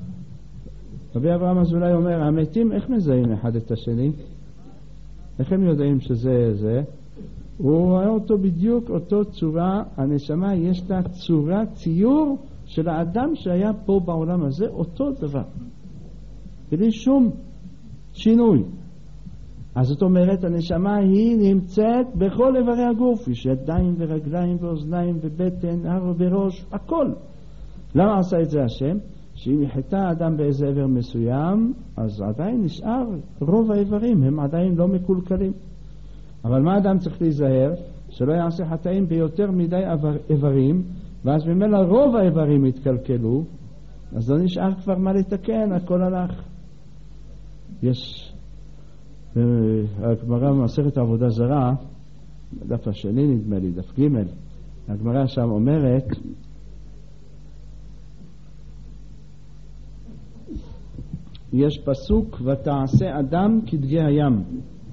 רבי אברהם אזולאי אומר, המתים איך מזהים אחד את השני? איך הם יודעים שזה זה? הוא רואה אותו בדיוק אותו צורה, הנשמה יש לה צורה, ציור של האדם שהיה פה בעולם הזה, אותו דבר. בלי שום שינוי. אז זאת אומרת, הנשמה היא נמצאת בכל איברי הגוף, יש ידיים ורגליים ואוזניים ובטן, הר וראש, הכל. למה עשה את זה השם? שאם יחטא האדם באיזה איבר מסוים, אז עדיין נשאר רוב האיברים, הם עדיין לא מקולקלים. אבל מה האדם צריך להיזהר? שלא יעשה חטאים ביותר מדי איברים, ואז ממילא רוב האיברים יתקלקלו, אז לא נשאר כבר מה לתקן, הכל הלך. יש הגמרא במסכת עבודה זרה, דף השני נדמה לי, דף ג', הגמרא שם אומרת, יש פסוק ותעשה אדם כדגי הים.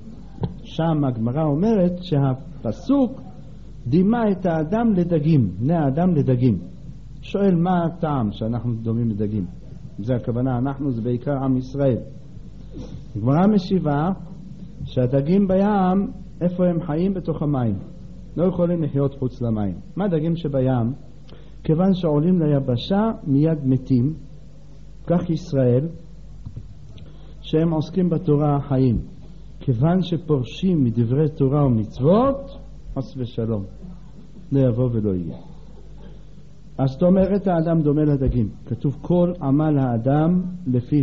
שם הגמרא אומרת שהפסוק דימה את האדם לדגים, בני האדם לדגים. שואל מה הטעם שאנחנו דומים לדגים? זה הכוונה, אנחנו זה בעיקר עם ישראל. הגמרא משיבה שהדגים בים, איפה הם חיים? בתוך המים, לא יכולים לחיות חוץ למים. מה דגים שבים? כיוון שעולים ליבשה מיד מתים, כך ישראל שהם עוסקים בתורה החיים, כיוון שפורשים מדברי תורה ומצוות, חס ושלום, לא יבוא ולא יהיה. אז זאת אומרת האדם דומה לדגים. כתוב כל עמל האדם לפיו,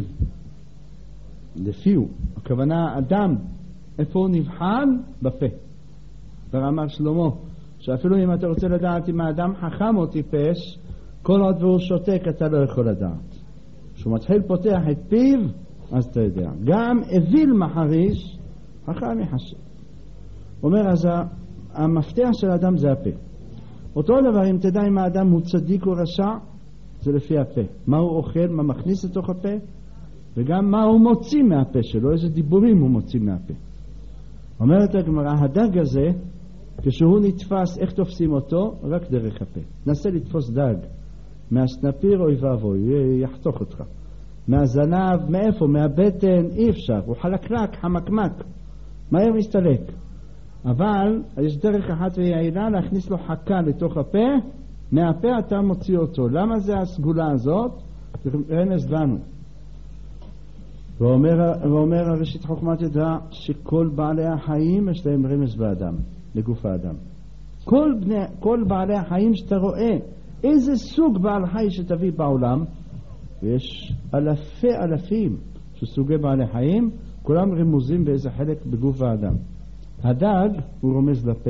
לפיו, הכוונה האדם איפה הוא נבחן? בפה. ברמת שלמה, שאפילו אם אתה רוצה לדעת אם האדם חכם או טיפש, כל עוד והוא שותק אתה לא יכול לדעת. כשהוא מתחיל פותח את פיו אז אתה יודע. גם אוויל מחריש חכם יחשב. אומר אז המפתח של האדם זה הפה. אותו דבר אם תדע אם האדם הוא צדיק או רשע, זה לפי הפה. מה הוא אוכל, מה מכניס לתוך הפה, וגם מה הוא מוציא מהפה שלו, איזה דיבורים הוא מוציא מהפה. אומרת הגמרא, הדג הזה כשהוא נתפס, איך תופסים אותו? רק דרך הפה. נסה לתפוס דג מהסנפיר אוי ואבוי, יחתוך אותך. מהזנב, מאיפה? מהבטן, אי אפשר, הוא חלקלק, חמקמק, מהר מסתלק. אבל יש דרך אחת ויעילה להכניס לו חכה לתוך הפה, מהפה אתה מוציא אותו. למה זה הסגולה הזאת? רמז לנו. ואומר, ואומר הראשית חוכמת ידע שכל בעלי החיים יש להם רמז באדם, לגוף האדם. כל, בני, כל בעלי החיים שאתה רואה, איזה סוג בעל חי שתביא בעולם, ויש אלפי אלפים של סוגי בעלי חיים, כולם רמוזים באיזה חלק בגוף האדם. הדג הוא רומז לפה.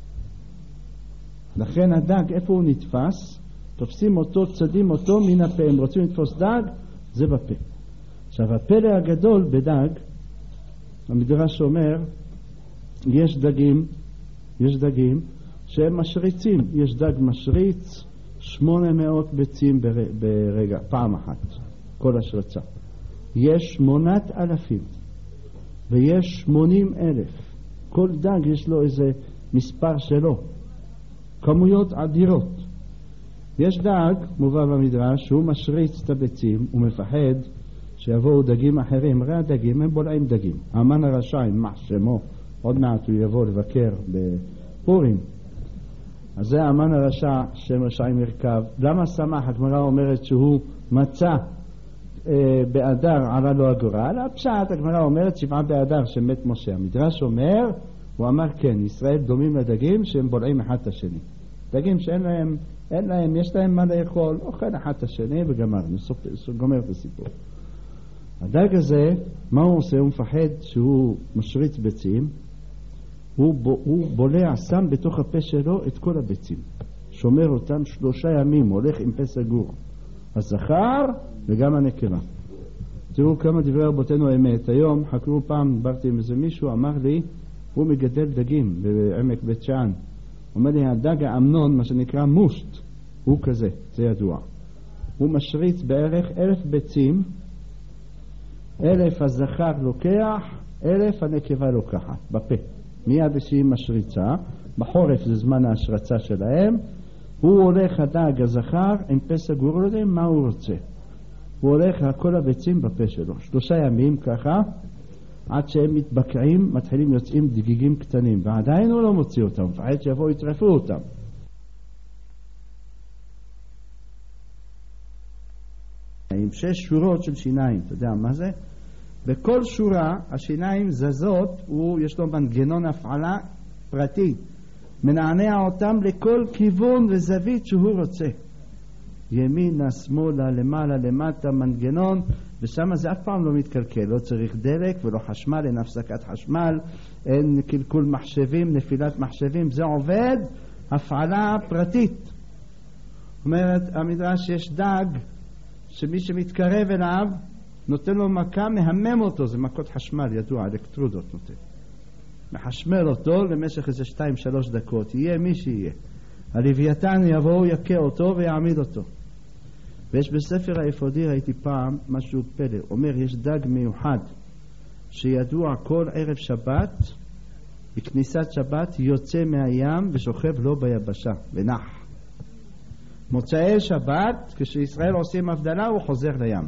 לכן הדג איפה הוא נתפס? תופסים אותו, צדים אותו מן הפה. הם רוצים לתפוס דג, זה בפה. עכשיו הפלא הגדול בדג, המדרש אומר, יש דגים, יש דגים שהם משריצים. יש דג משריץ שמונה מאות ביצים ברגע, פעם אחת, כל השרצה. יש שמונת אלפים ויש שמונים אלף. כל דג יש לו איזה מספר שלו, כמויות אדירות. יש דג, מובא במדרש, שהוא משריץ את הביצים, הוא מפחד שיבואו דגים אחרים. הרי הדגים הם בולעים דגים. המן הרשע, מה שמו, עוד מעט הוא יבוא לבקר בפורים. אז זה המן הרשע, שם רשע עם מרכב. למה שמח? הגמרא אומרת שהוא מצא אה, באדר עלה לו הגורל. הפשט, הגמרא אומרת שבעה באדר שמת משה. המדרש אומר, הוא אמר כן, ישראל דומים לדגים שהם בולעים אחד את השני. דגים שאין להם, אין להם, יש להם מה לאכול, אוכל אחד את השני וגמרנו, גומר את הסיפור. הדג הזה, מה הוא עושה? הוא מפחד שהוא משריץ ביצים, הוא, הוא בולע, שם בתוך הפה שלו את כל הביצים, שומר אותם שלושה ימים, הולך עם פה סגור, הזכר וגם הנקבה. תראו כמה דברי רבותינו אמת. היום חקרו פעם, דיברתי עם איזה מישהו, אמר לי הוא מגדל דגים בעמק בית שאן. אומר לי הדג האמנון, מה שנקרא מושט, הוא כזה, זה ידוע. הוא משריץ בערך אלף ביצים, אלף הזכר לוקח, אלף הנקבה לוקחת בפה. מיד שהיא משריצה, בחורף זה זמן ההשרצה שלהם, הוא הולך הדג הזכר עם פה סגור, הוא לא יודע מה הוא רוצה. הוא הולך כל הביצים בפה שלו, שלושה ימים ככה, עד שהם מתבקעים, מתחילים יוצאים דגיגים קטנים, ועדיין הוא לא מוציא אותם, ועד שיבואו יטרפו אותם. עם שש שורות של שיניים, אתה יודע מה זה? בכל שורה השיניים זזות, הוא יש לו מנגנון הפעלה פרטי, מנענע אותם לכל כיוון וזווית שהוא רוצה, ימינה, שמאלה, למעלה, למטה, מנגנון, ושם זה אף פעם לא מתקלקל, לא צריך דלק ולא חשמל, אין הפסקת חשמל, אין קלקול מחשבים, נפילת מחשבים, זה עובד הפעלה פרטית. אומרת המדרש, יש דג שמי שמתקרב אליו נותן לו מכה, מהמם אותו, זה מכות חשמל, ידוע, אלקטרודות נותן, מחשמל אותו למשך איזה שתיים שלוש דקות, יהיה מי שיהיה. הלוויתן יבוא, יקה אותו ויעמיד אותו. ויש בספר האפודי, ראיתי פעם משהו פלא, אומר יש דג מיוחד שידוע כל ערב שבת בכניסת שבת יוצא מהים ושוכב לו ביבשה ונח. מוצאי שבת כשישראל עושים הבדלה הוא חוזר לים,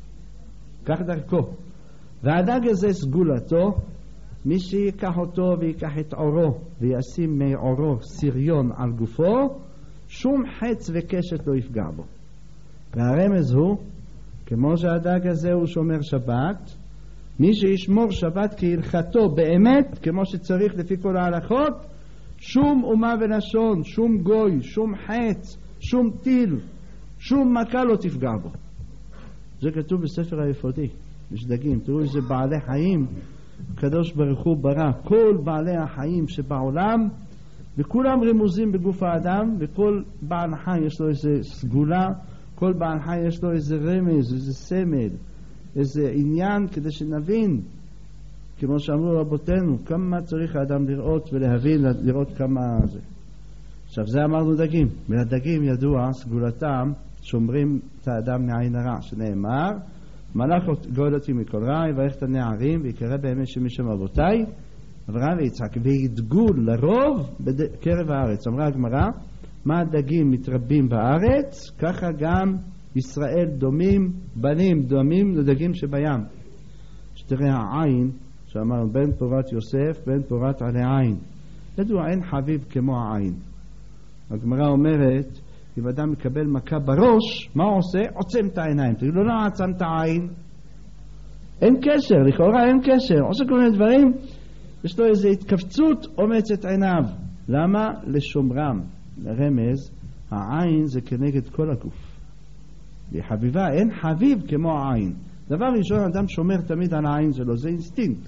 כך דרכו. והדג הזה סגולתו, מי שיקח אותו ויקח את עורו וישים מעורו סריון על גופו, שום חץ וקשת לא יפגע בו. והרמז הוא, כמו שהדג הזה הוא שומר שבת, מי שישמור שבת כהלכתו באמת, כמו שצריך לפי כל ההלכות, שום אומה ולשון, שום גוי, שום חץ, שום טיל, שום מכה לא תפגע בו. זה כתוב בספר האפודי. יש דגים, תראו איזה בעלי חיים הקדוש ברוך הוא ברא, כל בעלי החיים שבעולם, וכולם רמוזים בגוף האדם, וכל בעל חי יש לו איזה סגולה, כל בעל חי יש לו איזה רמז, איזה סמל, איזה עניין, כדי שנבין, כמו שאמרו רבותינו, כמה צריך האדם לראות ולהבין, לראות כמה זה. עכשיו זה אמרנו דגים, מהדגים ידוע סגולתם שומרים את האדם מעין הרע, שנאמר מלאך גואל אותי מכל רע, יברך את הנערים ויקרא בימי שמי שם אבותיי אברהם ויצחק, וידגו לרוב בקרב הארץ. אמרה הגמרא, מה הדגים מתרבים בארץ, ככה גם ישראל דומים, בנים דומים לדגים שבים. שתראה העין שאמר בן פורת יוסף בן פורת עלי עין, ידוע אין חביב כמו העין. הגמרא אומרת, אם אדם מקבל מכה בראש, מה הוא עושה? עוצם את העיניים. תגיד לו, לא עצם את העין, אין קשר, לכאורה אין קשר, עושה כל מיני דברים, יש לו איזו התכווצות, אומץ את עיניו. למה? לשומרם. לרמז, העין זה כנגד כל הגוף. לחביבה אין חביב כמו העין. דבר ראשון, אדם שומר תמיד על העין שלו, זה אינסטינקט.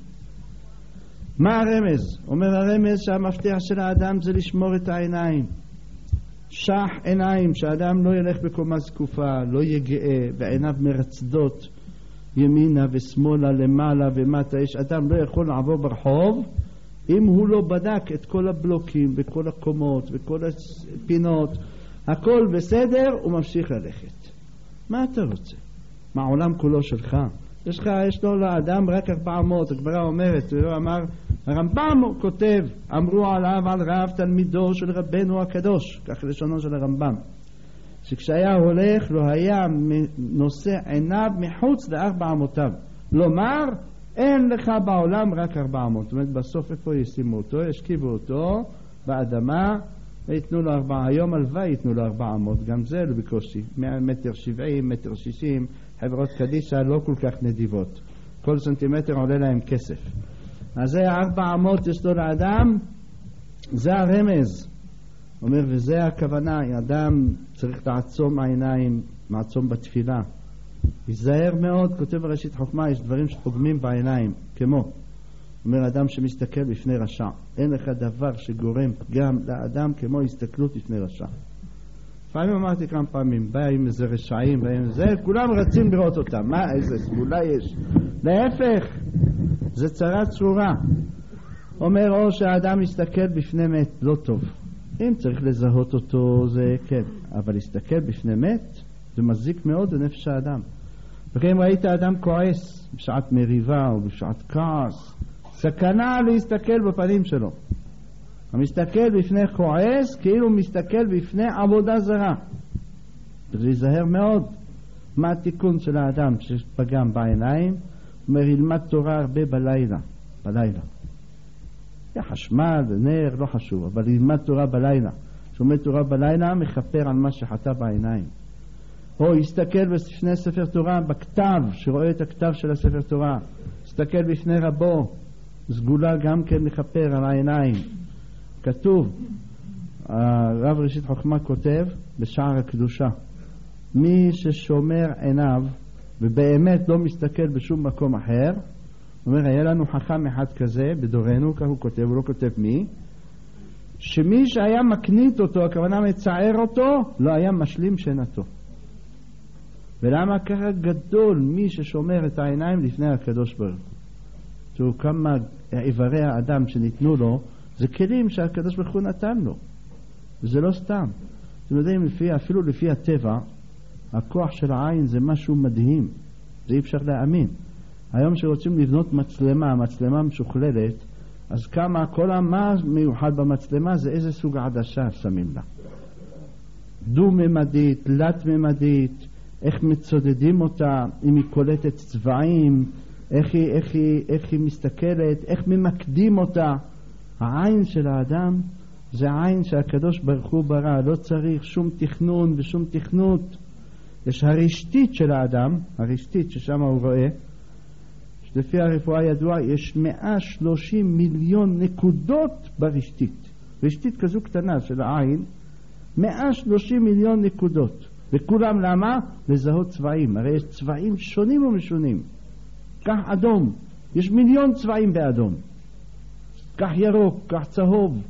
מה הרמז? אומר הרמז שהמפתח של האדם זה לשמור את העיניים. שח עיניים, שהאדם לא ילך בקומה זקופה, לא יגאה, ועיניו מרצדות ימינה ושמאלה, למעלה ומטה. יש אדם לא יכול לעבור ברחוב אם הוא לא בדק את כל הבלוקים וכל הקומות וכל הפינות, הכל בסדר, הוא ממשיך ללכת. מה אתה רוצה? מה העולם כולו שלך? יש לך, יש לו לאדם רק ארבע מאות. הגמרא אומרת, הוא אמר, הרמב"ם כותב, אמרו עליו על רב תלמידו של רבנו הקדוש, כך לשונו של הרמב"ם, שכשהיה הולך לא היה נושא עיניו מחוץ לארבע אמותיו. לומר, אין לך בעולם רק ארבע אמות. זאת אומרת, בסוף איפה ישימו אותו? ישכיבו אותו באדמה ויתנו לו ארבע. היום הלוואי יתנו לו ארבע אמות, גם זה לא בקושי, מטר שבעים, מטר שישים. חברות קדישה לא כל כך נדיבות, כל סנטימטר עולה להם כסף. אז זה ארבע אמות יש לו לאדם, זה הרמז. אומר, וזה הכוונה, אדם צריך לעצום העיניים, לעצום בתפילה. יזהר מאוד, כותב בראשית חוכמה, יש דברים שפוגמים בעיניים, כמו, אומר, אדם שמסתכל בפני רשע. אין לך דבר שגורם פגם לאדם כמו הסתכלות בפני רשע. פעמים אמרתי כמה פעמים, בא עם איזה רשעים, בא עם איזה, כולם רצים לראות אותם. מה, איזה סגולה יש? להפך, זה צרה צרורה. אומר, או שהאדם מסתכל בפני מת, לא טוב. אם צריך לזהות אותו, זה כן. אבל להסתכל בפני מת, זה מזיק מאוד לנפש האדם. וכן ראית האדם כועס בשעת מריבה או בשעת כעס, סכנה להסתכל בפנים שלו. המסתכל בפני כועס כאילו מסתכל בפני עבודה זרה. צריך להיזהר מאוד. מה התיקון של האדם שפגם בעיניים? אומר, ילמד תורה הרבה בלילה. בלילה. זה חשמל, נר, לא חשוב, אבל ילמד תורה בלילה. שומע תורה בלילה מכפר על מה שחטא בעיניים. או יסתכל בפני ספר תורה בכתב, שרואה את הכתב של הספר תורה. יסתכל בפני רבו, סגולה גם כן מכפר על העיניים. כתוב, הרב ראשית חוכמה כותב בשער הקדושה, מי ששומר עיניו ובאמת לא מסתכל בשום מקום אחר, אומר, היה לנו חכם אחד כזה בדורנו, כך הוא כותב, הוא לא כותב מי, שמי שהיה מקנית אותו, הכוונה מצער אותו, לא היה משלים שנתו. ולמה ככה גדול מי ששומר את העיניים לפני הקדוש ברוך הוא? תראו כמה איברי האדם שניתנו לו, זה כלים שהקדוש ברוך הוא נתן לו. וזה לא סתם. אתם יודעים, לפי, אפילו לפי הטבע, הכוח של העין זה משהו מדהים, זה אי אפשר להאמין. היום שרוצים לבנות מצלמה, מצלמה משוכללת, אז כמה, כל מה מיוחד במצלמה זה איזה סוג עדשה שמים לה. דו-ממדית, תלת-ממדית, איך מצודדים אותה, אם היא קולטת צבעים, איך היא, איך היא, איך היא מסתכלת, איך ממקדים אותה. העין של האדם זה העין שהקדוש ברוך הוא ברא, לא צריך שום תכנון ושום תכנות. יש הרשתית של האדם, הרשתית ששם הוא רואה, לפי הרפואה ידועה, יש מאה ושלושים מיליון נקודות ברשתית. רשתית כזו קטנה של העין, מאה ושלושים מיליון נקודות. וכולם למה? לזהות צבעים. הרי יש צבעים שונים ומשונים. כך אדום, יש מיליון צבעים באדום. כך ירוק, כך צהוב.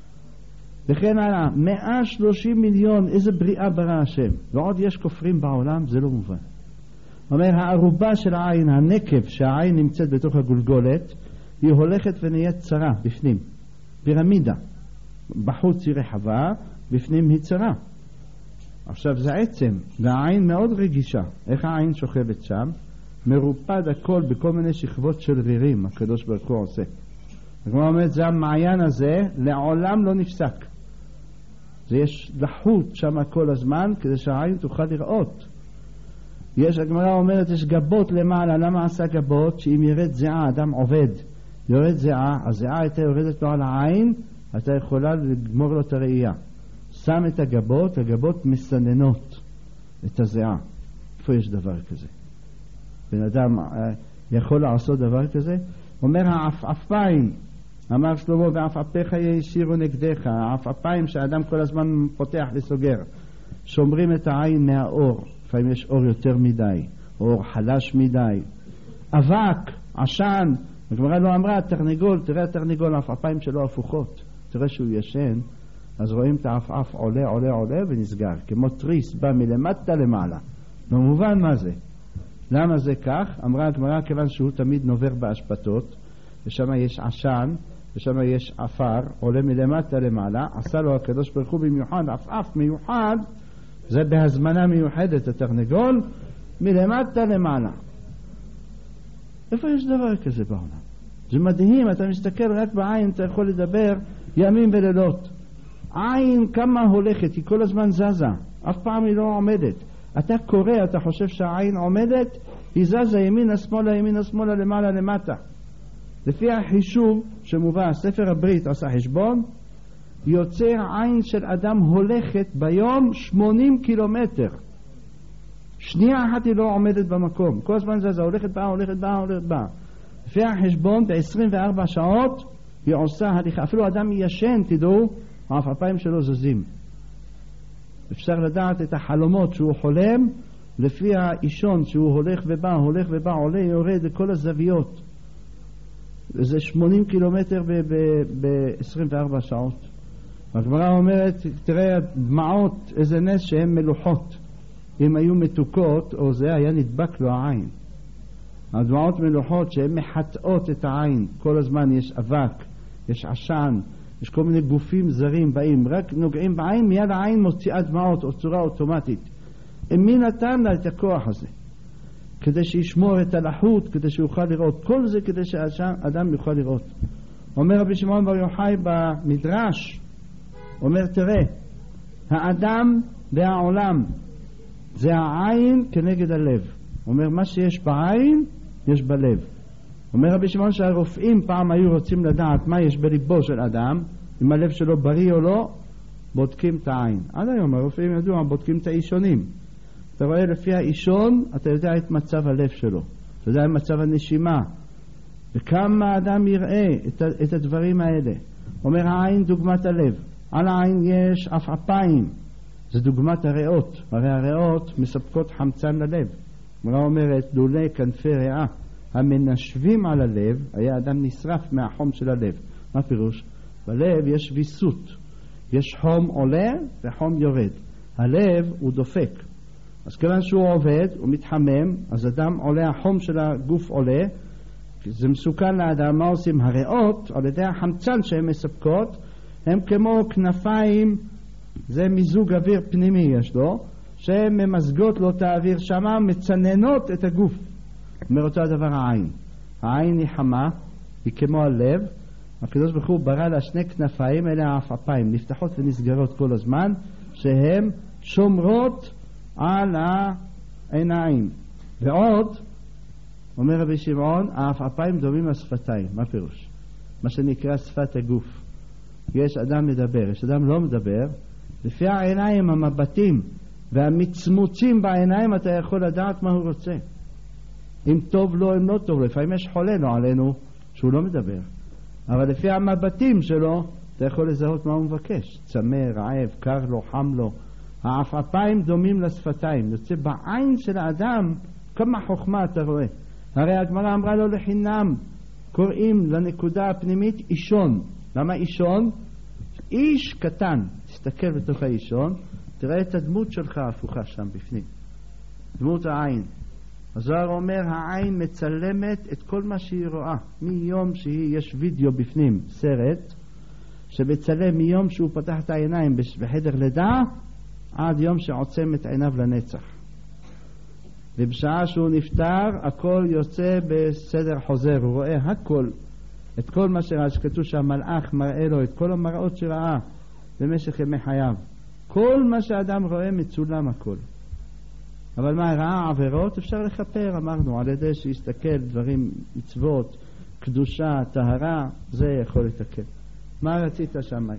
וכן הלאה, מאה ושלושים מיליון, איזה בריאה ברא השם. ועוד יש כופרים בעולם, זה לא מובן. אומר, הערובה של העין, הנקב שהעין נמצאת בתוך הגולגולת, היא הולכת ונהיית צרה בפנים. פירמידה. בחוץ היא רחבה, בפנים היא צרה. עכשיו זה עצם, והעין מאוד רגישה. איך העין שוכבת שם? מרופד הכל בכל מיני שכבות של רירים, הקדוש ברוך הוא עושה. כמו אומרת, זה המעיין הזה, לעולם לא נפסק. זה יש לחוט שם כל הזמן, כדי שהעין תוכל לראות. יש, הגמרא אומרת, יש גבות למעלה. למה עשה גבות? שאם ירד זיעה, אדם עובד, יורד זיעה, הזיעה הייתה יורדת לו על העין, אתה יכולה לגמור לו את הראייה. שם את הגבות, הגבות מסננות את הזיעה. איפה יש דבר כזה? בן אדם יכול לעשות דבר כזה? אומר העפעפיים, אמר שלמה, ועפעפיך ישירו נגדך. העפעפיים שהאדם כל הזמן פותח וסוגר, שומרים את העין מהאור. לפעמים יש אור יותר מדי, אור חלש מדי, אבק, עשן. הגמרא לא אמרה, תרנגול, תראה התרנגול, העפעפיים שלו הפוכות, תראה שהוא ישן, אז רואים את העפעף עולה עולה עולה ונסגר, כמו טריס בא מלמטה למעלה. לא מובן מה זה, למה זה כך? אמרה הגמרא, כיוון שהוא תמיד נובר באשפתות, ושם יש עשן, ושם יש עפר, עולה מלמטה למעלה, עשה לו הקדוש ברוך הוא במיוחד עפעף מיוחד, זה בהזמנה מיוחדת התרנגול, מלמטה למעלה. איפה יש דבר כזה בעולם? זה מדהים, אתה מסתכל רק בעין, אתה יכול לדבר ימים ולילות. עין כמה הולכת, היא כל הזמן זזה, אף פעם היא לא עומדת. אתה קורא, אתה חושב שהעין עומדת, היא זזה ימינה שמאלה, ימינה שמאלה, למעלה למטה. לפי החישוב שמובא, ספר הברית עשה חשבון, יוצא עין של אדם הולכת ביום שמונים קילומטר. שנייה אחת היא לא עומדת במקום, כל הזמן זזה, הולכת באה, הולכת באה, הולכת באה. לפי החשבון, ב-עשרים וארבע שעות היא עושה הליכה. אפילו אדם ישן, תדעו, העפעפיים שלו זזים. אפשר לדעת את החלומות שהוא חולם לפי האישון שהוא הולך ובא, הולך ובא, עולה, יורד לכל הזוויות. זה שמונים קילומטר ב-עשרים וארבע שעות. הגמרא אומרת, תראה, דמעות, איזה נס שהן מלוחות. אם היו מתוקות, או זה היה נדבק לו העין. הדמעות מלוחות שהן מחטאות את העין. כל הזמן יש אבק, יש עשן, יש כל מיני גופים זרים באים, רק נוגעים בעין, מיד העין מוציאה דמעות, או צורה אוטומטית. מי נתן לה את הכוח הזה? כדי שישמור את הלחות, כדי שיוכל לראות. כל זה כדי שהאדם יוכל לראות. אומר רבי שמעון בר יוחאי במדרש, אומר, תראה, האדם והעולם זה העין כנגד הלב. אומר, מה שיש בעין יש בלב. אומר רבי שמעון שהרופאים פעם היו רוצים לדעת מה יש בליבו של אדם, אם הלב שלו בריא או לא, בודקים את העין. עד היום הרופאים ידעו, בודקים את האישונים. אתה רואה לפי האישון, אתה יודע את מצב הלב שלו, אתה יודע את מצב הנשימה, וכמה האדם יראה את, את הדברים האלה. אומר, העין דוגמת הלב. על העין יש עפעפיים, זה דוגמת הריאות. הרי הריאות מספקות חמצן ללב. אמרה אומרת, לולא כנפי ריאה המנשבים על הלב, היה אדם נשרף מהחום של הלב. מה פירוש? בלב יש ויסות, יש חום עולה וחום יורד. הלב הוא דופק, אז כיוון שהוא עובד, הוא מתחמם, אז אדם עולה, החום של הגוף עולה, זה מסוכן לאדם. מה עושים? הריאות, על ידי החמצן שהן מספקות, הם כמו כנפיים, זה מיזוג אוויר פנימי יש לו, שהן ממזגות לו את האוויר שמה, מצננות את הגוף. אומר אותו הדבר העין. העין היא חמה, היא כמו הלב. הקדוש ברוך הוא ברא לה שני כנפיים, אלה העפעפיים, נפתחות ונסגרות כל הזמן, שהן שומרות על העיניים. ועוד, אומר רבי שמעון, העפעפיים דומים לשפתיים. מה פירוש? מה שנקרא שפת הגוף. יש אדם מדבר, יש אדם לא מדבר, לפי העיניים, המבטים והמצמוצים בעיניים אתה יכול לדעת מה הוא רוצה. אם טוב לו, אם לא טוב לו. לפעמים יש חולה לו עלינו שהוא לא מדבר, אבל לפי המבטים שלו אתה יכול לזהות מה הוא מבקש. צמא, רעב, קר לו, חם לו. העפעפיים דומים לשפתיים. יוצא בעין של האדם כמה חוכמה אתה רואה. הרי הגמרא אמרה לו לחינם קוראים לנקודה הפנימית אישון. למה אישון? איש קטן. תסתכל בתוך האישון, תראה את הדמות שלך הפוכה שם בפנים, דמות העין. הזוהר אומר העין מצלמת את כל מה שהיא רואה. מיום שיש וידאו בפנים, סרט שמצלם מיום שהוא פתח את העיניים בחדר לידה עד יום שעוצם את עיניו לנצח, ובשעה שהוא נפטר הכל יוצא בסדר חוזר. הוא רואה הכל, את כל מה שראה, שכתוב שהמלאך מראה לו את כל המראות שראה במשך ימי חייו. כל מה שאדם רואה מצולם הכל. אבל מה ראה עבירות אפשר לכפר, אמרנו, על ידי שיסתכל דברים, מצוות, קדושה, טהרה, זה יכול לתקן. מה רצית שמי?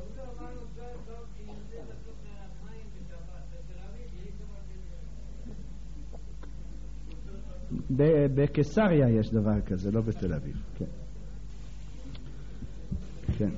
בקיסריה יש דבר כזה, לא בתל אביב. כן. כן.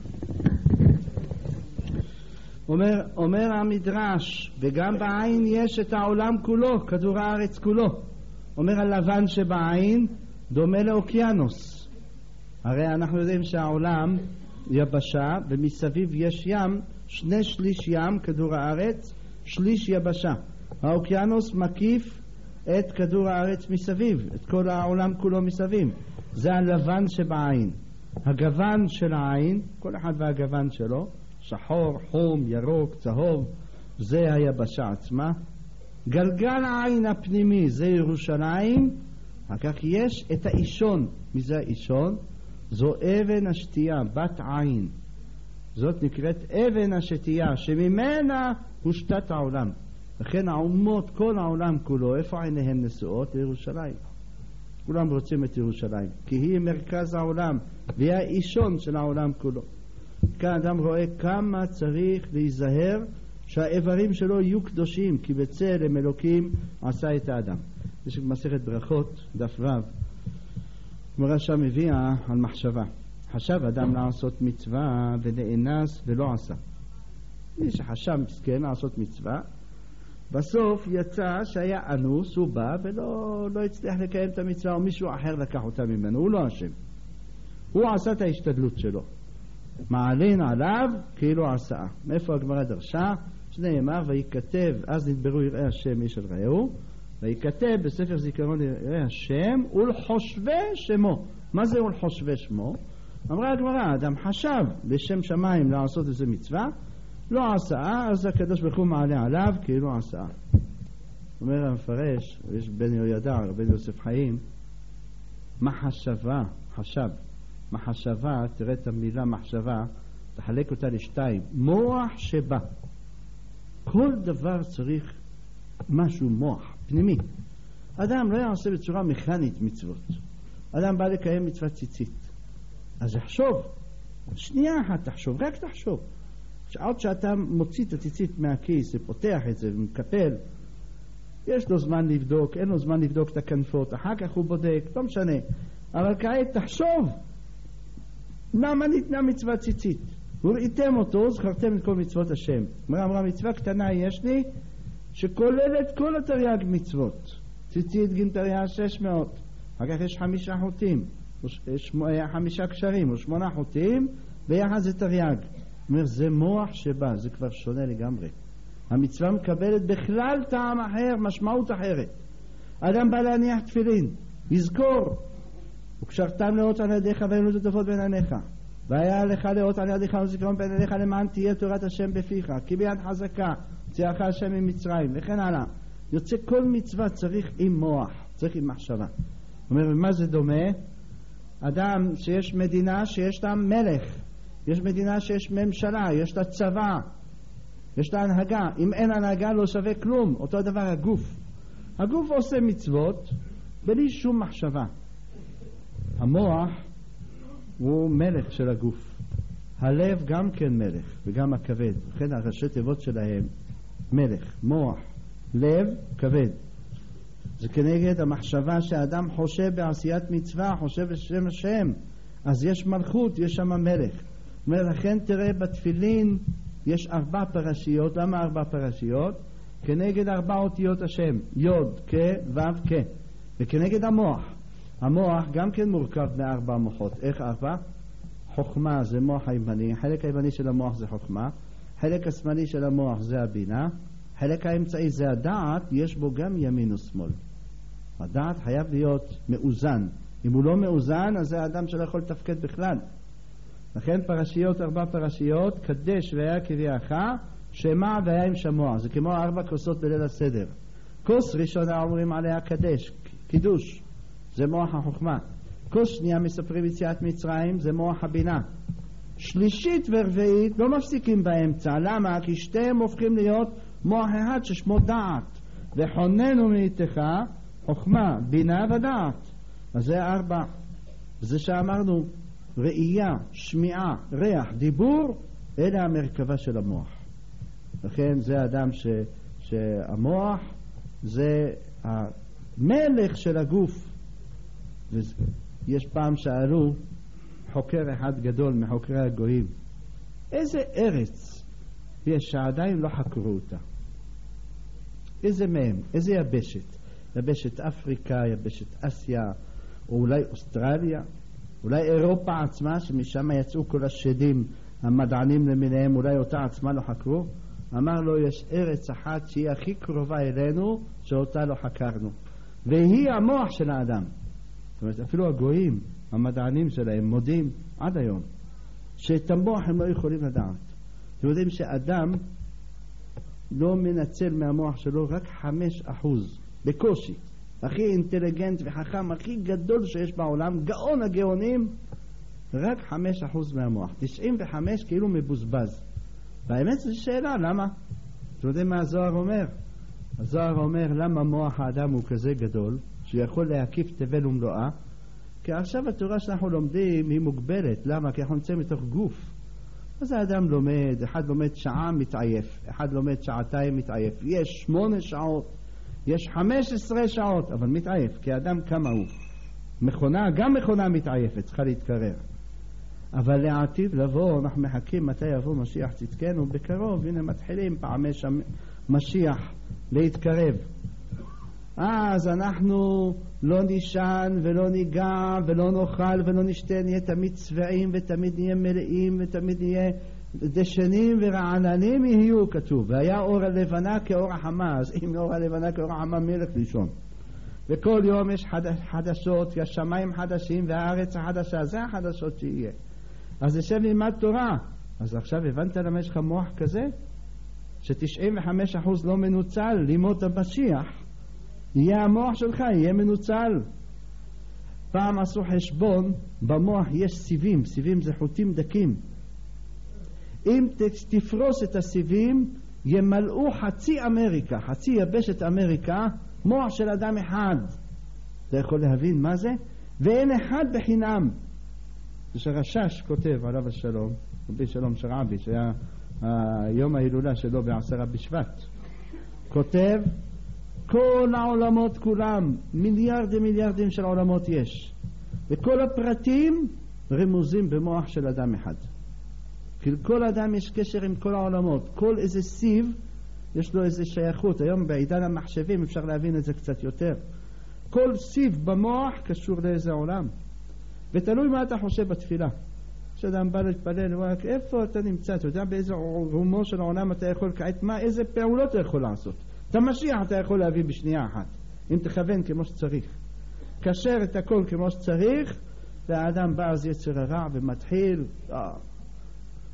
אומר, אומר המדרש, וגם בעין יש את העולם כולו, כדור הארץ כולו. אומר הלבן שבעין דומה לאוקיינוס. הרי אנחנו יודעים שהעולם יבשה ומסביב יש ים, שני שליש ים כדור הארץ, שליש יבשה. האוקיינוס מקיף את כדור הארץ מסביב, את כל העולם כולו מסביב. זה הלבן שבעין. הגוון של העין, כל אחד והגוון שלו, שחור, חום, ירוק, צהוב, זה היבשה עצמה. גלגל העין הפנימי זה ירושלים. אחר כך יש את האישון. מי זה האישון? זו אבן השתייה, בת עין. זאת נקראת אבן השתייה שממנה הושתת העולם. לכן האומות, כל העולם כולו, איפה עיניהם נשואות? לירושלים. כולם רוצים את ירושלים כי היא מרכז העולם והיא האישון של העולם כולו. כאן אדם רואה כמה צריך להיזהר שהאיברים שלו יהיו קדושים, כי בצלם אלוקים עשה את האדם. יש במסכת ברכות דף ו' גמרא שם הביאה על מחשבה. חשב אדם לעשות מצווה ונאנס ולא עשה. מי שחשב מסכן לעשות מצווה, בסוף יצא שהיה אנוס, הוא בא ולא לא הצליח לקיים את המצווה, או מישהו אחר לקח אותה ממנו. הוא לא אשם, הוא עשה את ההשתדלות שלו. מעלין עליו כאילו עשה. מאיפה הגמרא דרשה? שנאמר ויקטב, אז נדברו יראי השם איש אל רעהו, ויקטב בספר זיכרון יראי השם ולחושבי שמו. מה זה ולחושבי שמו? אמרה הגמרא, אדם חשב בשם שמיים לעשות איזה מצווה, לא עשה, אז הקדוש ברוך הוא מעלה עליו כאילו עשה. אומר המפרש, יש בן יהוידע, בן יוסף חיים, מחשבה, חשב, מחשבה, תראה את המילה מחשבה, תחלק אותה לשתיים, מוח שבא. כל דבר צריך משהו מוח, פנימי. אדם לא יעשה בצורה מכנית מצוות. אדם בא לקיים מצוות ציצית, אז יחשוב, שנייה אחת תחשוב, רק תחשוב. שעוד שאתה מוציא את הציצית מהכיס ופותח את זה ומקפל, יש לו זמן לבדוק, אין לו זמן לבדוק את הכנפות, אחר כך הוא בודק, לא משנה. אבל כעת תחשוב, למה ניתנה מצוות ציצית? וראיתם אותו, זכרתם את כל מצוות השם. אמרה, אמרה, מצווה קטנה יש לי, שכוללת כל התרי"ג מצוות. ציצית גינתריה שש מאות, אחר כך יש חמישה חוטים, יש חמישה קשרים, ושמונה חוטים, ויחד זה תרי"ג. אומר, זה מוח שבא, זה כבר שונה לגמרי. המצווה מקבלת בכלל טעם אחר, משמעות אחרת. אדם בא להניח תפילין, יזכור, וקשרתם לאות על ידיך ואינו תטובות בין עיניך, והיה לך לאות על ידיך וזיכרון בין עיניך, למען תהיה תורת השם בפיך, כי ביד חזקה הוציאך השם ממצרים וכן הלאה. יוצא כל מצווה צריך עם מוח, צריך עם מחשבה. זאת אומרת, מה זה דומה? אדם שיש מדינה שיש לה מלך, יש מדינה שיש ממשלה, יש לה צבא, יש לה הנהגה. אם אין הנהגה לא שווה כלום. אותו דבר הגוף. הגוף עושה מצוות בלי שום מחשבה. המוח הוא מלך של הגוף. הלב גם כן מלך וגם הכבד. לכן הראשי תיבות שלהם מלך, מוח, לב, כבד. זה כנגד המחשבה שהאדם חושב בעשיית מצווה, חושב בשם השם, אז יש מלכות, יש שם מלך. ולכן תראה בתפילין יש ארבע פרשיות. למה ארבע פרשיות? כנגד ארבע אותיות השם, יוד, כ, וו, כ. וכנגד המוח. המוח גם כן מורכב מארבע מוחות. איך ארבע? חוכמה זה מוח הימני, חלק הימני של המוח זה חוכמה, חלק השמאלי של המוח זה הבינה, חלק האמצעי זה הדעת, יש בו גם ימין ושמאל. הדעת חייב להיות מאוזן. אם הוא לא מאוזן, אז זה האדם שלא יכול לתפקד בכלל. לכן פרשיות, ארבע פרשיות, קדש והיה קריאך, שמע והיה עם שמוע. זה כמו ארבע כוסות בליל הסדר. כוס ראשונה אומרים עליה קדש, קידוש, זה מוח החוכמה. כוס שנייה מספרים יציאת מצרים, זה מוח הבינה. שלישית ורביעית לא מפסיקים באמצע. למה? כי שתיהם הופכים להיות מוח אחד ששמו דעת. וחוננו מאיתך חוכמה, בינה ודעת. אז זה ארבע. זה שאמרנו ראייה, שמיעה, ריח, דיבור, אלה המרכבה של המוח. לכן זה האדם ש, שהמוח זה המלך של הגוף. יש פעם שאלו חוקר אחד גדול מחוקרי הגויים, איזה ארץ יש שעדיין לא חקרו אותה? איזה מהם? איזה יבשת? יבשת אפריקה, יבשת אסיה, או אולי אוסטרליה, אולי אירופה עצמה, שמשם יצאו כל השדים המדענים למיניהם, אולי אותה עצמה לא חקרו? אמר לו, יש ארץ אחת שהיא הכי קרובה אלינו, שאותה לא חקרנו, והיא המוח של האדם. זאת אומרת, אפילו הגויים, המדענים שלהם, מודים עד היום שאת המוח הם לא יכולים לדעת. אתם יודעים שאדם לא מנצל מהמוח שלו רק חמש אחוז, בקושי. הכי אינטליגנט וחכם, הכי גדול שיש בעולם, גאון הגאונים, רק חמש אחוז מהמוח. תשעים וחמש כאילו מבוזבז. והאמת זו שאלה, למה? אתם יודעים מה הזוהר אומר? הזוהר אומר, למה מוח האדם הוא כזה גדול שיכול להקיף תבל ומלואה? כי עכשיו התורה שאנחנו לומדים היא מוגבלת. למה? כי אנחנו נמצאים מתוך גוף. אז האדם לומד, אחד לומד שעה מתעייף, אחד לומד שעתיים מתעייף, יש שמונה שעות, יש חמש עשרה שעות, אבל מתעייף, כי האדם כמה הוא? מכונה, גם מכונה מתעייפת, צריכה להתקרר. אבל לעתיד לבוא, אנחנו מחכים מתי יבוא משיח צדקנו, בקרוב, הנה מתחילים פעמי משיח להתקרב. אז אנחנו לא נישן ולא ניגע ולא נאכל ולא נשתה, נהיה תמיד צבעים ותמיד נהיה מלאים ותמיד נהיה דשנים ורעננים יהיו, כתוב. והיה אור הלבנה כאור החמה. אז אם אור הלבנה כאור החמה, מלך לישון. וכל יום יש חדש, חדשות, השמיים חדשים והארץ החדשה. זה החדשות שיהיה. אז ישב ללמד תורה. אז עכשיו הבנת למה יש לך מוח כזה? ש-תשעים וחמישה אחוז לא מנוצל לימות המשיח. יהיה המוח שלך, יהיה מנוצל. פעם עשו חשבון, במוח יש סיבים, סיבים זה חוטים דקים. אם תפרוס את הסיבים, ימלאו חצי אמריקה, חצי יבשת אמריקה, מוח של אדם אחד. אתה יכול להבין מה זה? ואין אחד בחינם. זה שרשש כותב עליו השלום, רבי שלום שרעבי, שהיה יום ההילולה שלו בעשרה בשבט, כותב, כל העולמות כולם, מיליארדים מיליארדים של עולמות יש, וכל הפרטים רמוזים במוח של אדם אחד. כי כל אדם יש קשר עם כל העולמות. כל איזה סיב יש לו איזה שייכות. היום בעידן המחשבים אפשר להבין את זה קצת יותר. כל סיב במוח קשור לאיזה עולם, ותלוי מה אתה חושב בתפילה. כשאדם בא להתפלל, הוא אומר, איפה אתה נמצא? אתה יודע באיזה רומו של העולם אתה יכול כעת, מה, איזה פעולות אתה יכול לעשות? את המשיח אתה יכול להביא בשנייה אחת, אם תכוון כמו שצריך. קשר את הכל כמו שצריך, והאדם בא אז יצר הרע ומתחיל, אה,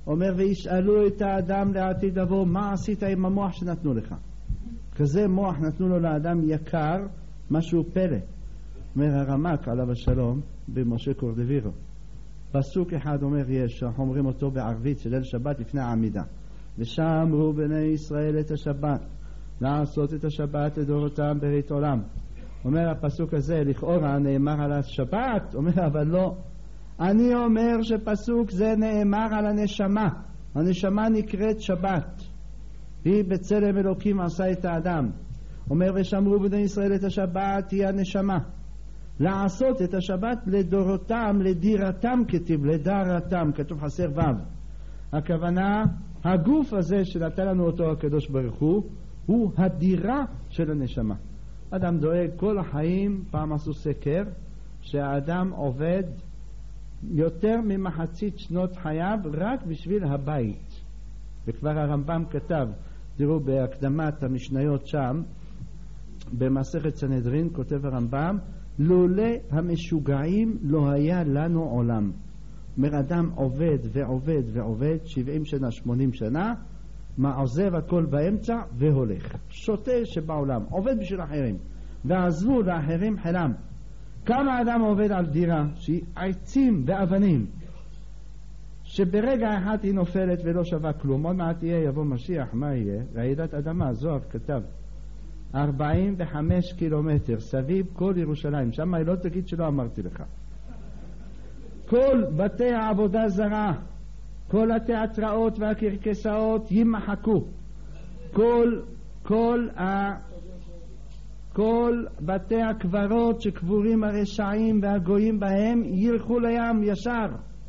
אומר וישאלו את האדם לעתיד לבוא, מה עשית עם המוח שנתנו לך? כזה מוח נתנו לו לאדם יקר, משהו פלא. אומר הרמ"ק עליו השלום במשה קורדווירו, פסוק אחד אומר יש, אנחנו אומרים אותו בערבית של ליל שבת לפני העמידה, ושמרו בני ישראל את השבת לעשות את השבת לדורותם ברית עולם. אומר הפסוק הזה לכאורה נאמר על השבת, אומר אבל לא, אני אומר שפסוק זה נאמר על הנשמה. הנשמה נקראת שבת, היא בצלם אלוקים עשה את האדם. אומר ושמרו בני ישראל את השבת היא הנשמה, לעשות את השבת לדורותם, לדירתם כתיב, לדרתם, כתוב חסר ו'. הכוונה הגוף הזה שנתן לנו אותו הקדוש ברוך הוא, הוא הדירה של הנשמה. אדם דואג כל החיים, פעם עשו סקר שהאדם עובד יותר ממחצית שנות חייו רק בשביל הבית, וכבר הרמב"ם כתב, תראו בהקדמת המשניות שם במסכת סנהדרין כותב הרמב"ם, לולא המשוגעים לא היה לנו עולם. אומר אדם עובד ועובד ועובד שבעים שנה שמונים שנה, מה עוזב הכל באמצע והולך, שוטה שבעולם עובד בשביל אחרים ועזבו לאחרים חלם. כמה אדם עובד על דירה שהיא עצים ואבנים, שברגע אחד היא נופלת ולא שווה כלום, עוד מעט יהיה יבוא משיח, מה יהיה? רעידת אדמה. זוהר כתב ארבעים וחמש קילומטר סביב כל ירושלים, שם היא לא תגיד שלא אמרתי לך. כל בתי העבודה זרה, כל התיאטראות והקרקסאות יימחקו, כל כל ה כל בתי הקברות שקבורים הרשעים והגויים בהם ילכו לים ישר,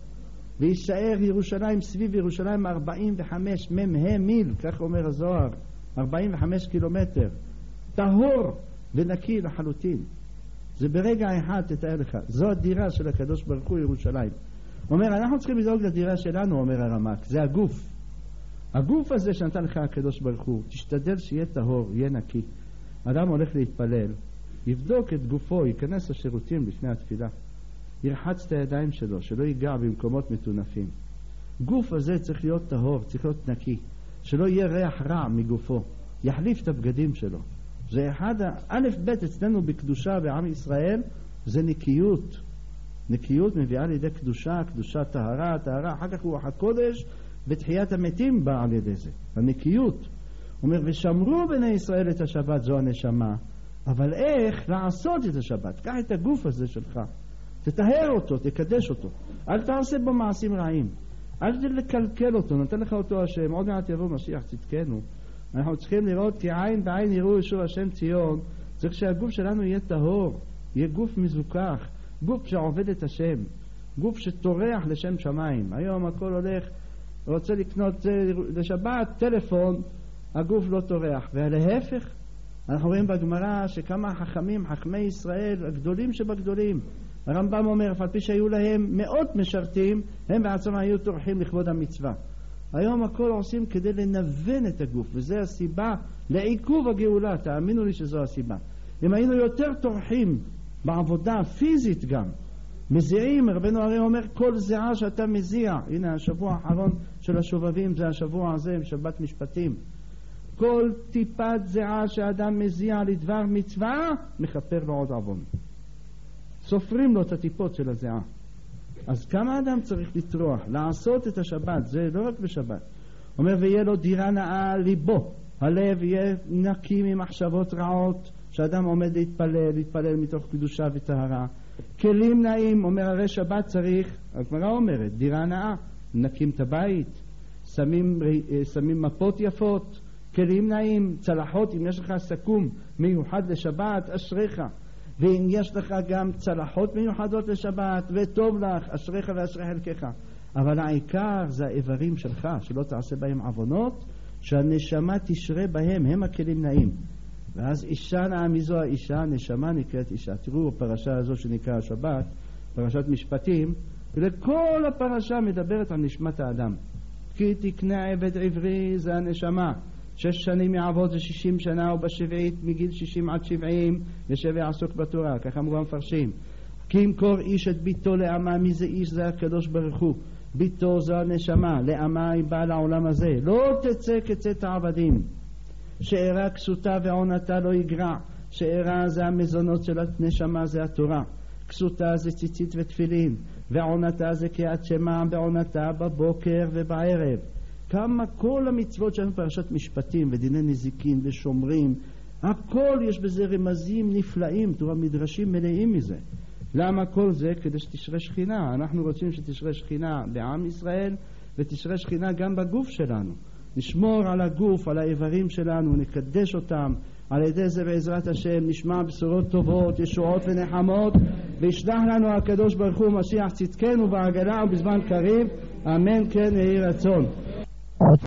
וישאר ירושלים, סביב ירושלים ארבעים וחמש ממ"ה מיל, כך אומר הזוהר, ארבעים וחמש קילומטר, טהור ונקי לחלוטין. זה ברגע אחד, תתאר לך, זו הדירה של הקדוש ברוך הוא ירושלים. אומר אנחנו צריכים לדאוג לדירה שלנו, אומר הרמ"ק, זה הגוף. הגוף הזה שנתן לך הקדוש ברוך הוא, תשתדל שיהיה טהור, יהיה נקי. אדם הולך להתפלל, יבדוק את גופו, ייכנס לשירותים לפני התפילה, ירחץ את הידיים שלו, שלא ייגע במקומות מטונפים. גוף הזה צריך להיות טהור, צריך להיות נקי, שלא יהיה ריח רע מגופו, יחליף את הבגדים שלו. זה אחד, א' ב' אצלנו בקדושה בעם ישראל, זה נקיות. נקיות מביאה לידי קדושה, קדושה טהרה, טהרה, אחר כך רוח הקודש ותחיית המתים באה על ידי זה, הנקיות. אומר ושמרו בני ישראל את השבת, זו הנשמה, אבל איך לעשות את השבת? קח את הגוף הזה שלך, תטהר אותו, תקדש אותו, אל תעשה בו מעשים רעים, אל תקלקל אותו, נתן לך אותו השם, עוד מעט יבוא משיח צדקנו. אנחנו צריכים לראות כי עין בעין יראו ישוע השם ציון. צריך שהגוף שלנו יהיה טהור, יהיה גוף מזוכח, גוף שעובד את השם, גוף שטורח לשם שמיים. היום הכל הולך, רוצה לקנות לשבת טלפון, הגוף לא טורח, ולהפך אנחנו רואים בגמרא שכמה חכמים, חכמי ישראל הגדולים שבגדולים, הרמב"ם אומר אף על פי שהיו להם מאות משרתים, הם בעצמם היו טורחים לכבוד המצווה. היום הכל עושים כדי לנוון את הגוף, וזה הסיבה לעיכוב הגאולה. תאמינו לי שזו הסיבה. אם היינו יותר טורחים בעבודה פיזית גם, מזיעים, רבנו הרי אומר כל זיעה שאתה מזיע, הנה השבוע האחרון של השובבים זה השבוע הזה, שבת משפטים, כל טיפת זיעה שאדם מזיע לדבר מצווה מכפר לו עוד עוון, סופרים לו את הטיפות של הזיעה. אז כמה אדם צריך לטרוח לעשות את השבת? זה לא רק בשבת. אומר ויהיה לו דירה נאה ליבו, הלב יהיה נקי ממחשבות רעות, שאדם עומד להתפלל, להתפלל מתוך קדושה וטהרה. כלים נאים, אומר הרי שבת צריך, הגמרא אומרת, דירה נאה, נקים את הבית, שמים, שמים מפות יפות, כלים נאים, צלחות, אם יש לך סכו"ם מיוחד לשבת, אשריך. ואם יש לך גם צלחות מיוחדות לשבת, וטוב לך, אשריך ואשרי חלקך. אבל העיקר זה האיברים שלך, שלא תעשה בהם עוונות, שהנשמה תשרה בהם, הם הכלים נאים. ואז אישה נאה, מי זו האישה? נשמה נקראת אישה. תראו הפרשה הזו שנקרא השבת, פרשת משפטים, וכל הפרשה מדברת על נשמת האדם. כי תקנה עבד עברי, זה הנשמה. שש שנים יעבוד זה שישים שנה, ובשבעית מגיל שישים עד שבעים ישב ויעסוק בתורה, כך אמרו המפרשים. כי ימכור איש את ביתו לעמה, מי זה איש? זה הקדוש ברוך הוא. ביתו זו הנשמה, לעמה היא באה לעולם הזה. לא תצא כצאת העבדים, שאירה כסותה ועונתה לא יגרע. שאירה זה המזונות של הנשמה, זה התורה. כסותה זה ציצית ותפילין, ועונתה זה קריאת שמע, ועונתה בבוקר ובערב. כמה כל המצוות שלנו, פרשת משפטים ודיני נזיקין ושומרים, הכל יש בזה רמזים נפלאים, תורה מדרשים מלאים מזה. למה כל זה? כדי שתשרה שכינה. אנחנו רוצים שתשרה שכינה בעם ישראל ותשרה שכינה גם בגוף שלנו. נשמור על הגוף, על האיברים שלנו, נקדש אותם. על ידי זה בעזרת השם נשמע בשורות טובות, ישועות ונחמות, וישלח לנו הקדוש ברוך הוא משיח צדקנו בעגלה ובזמן קריב. אמן כן יהי רצון.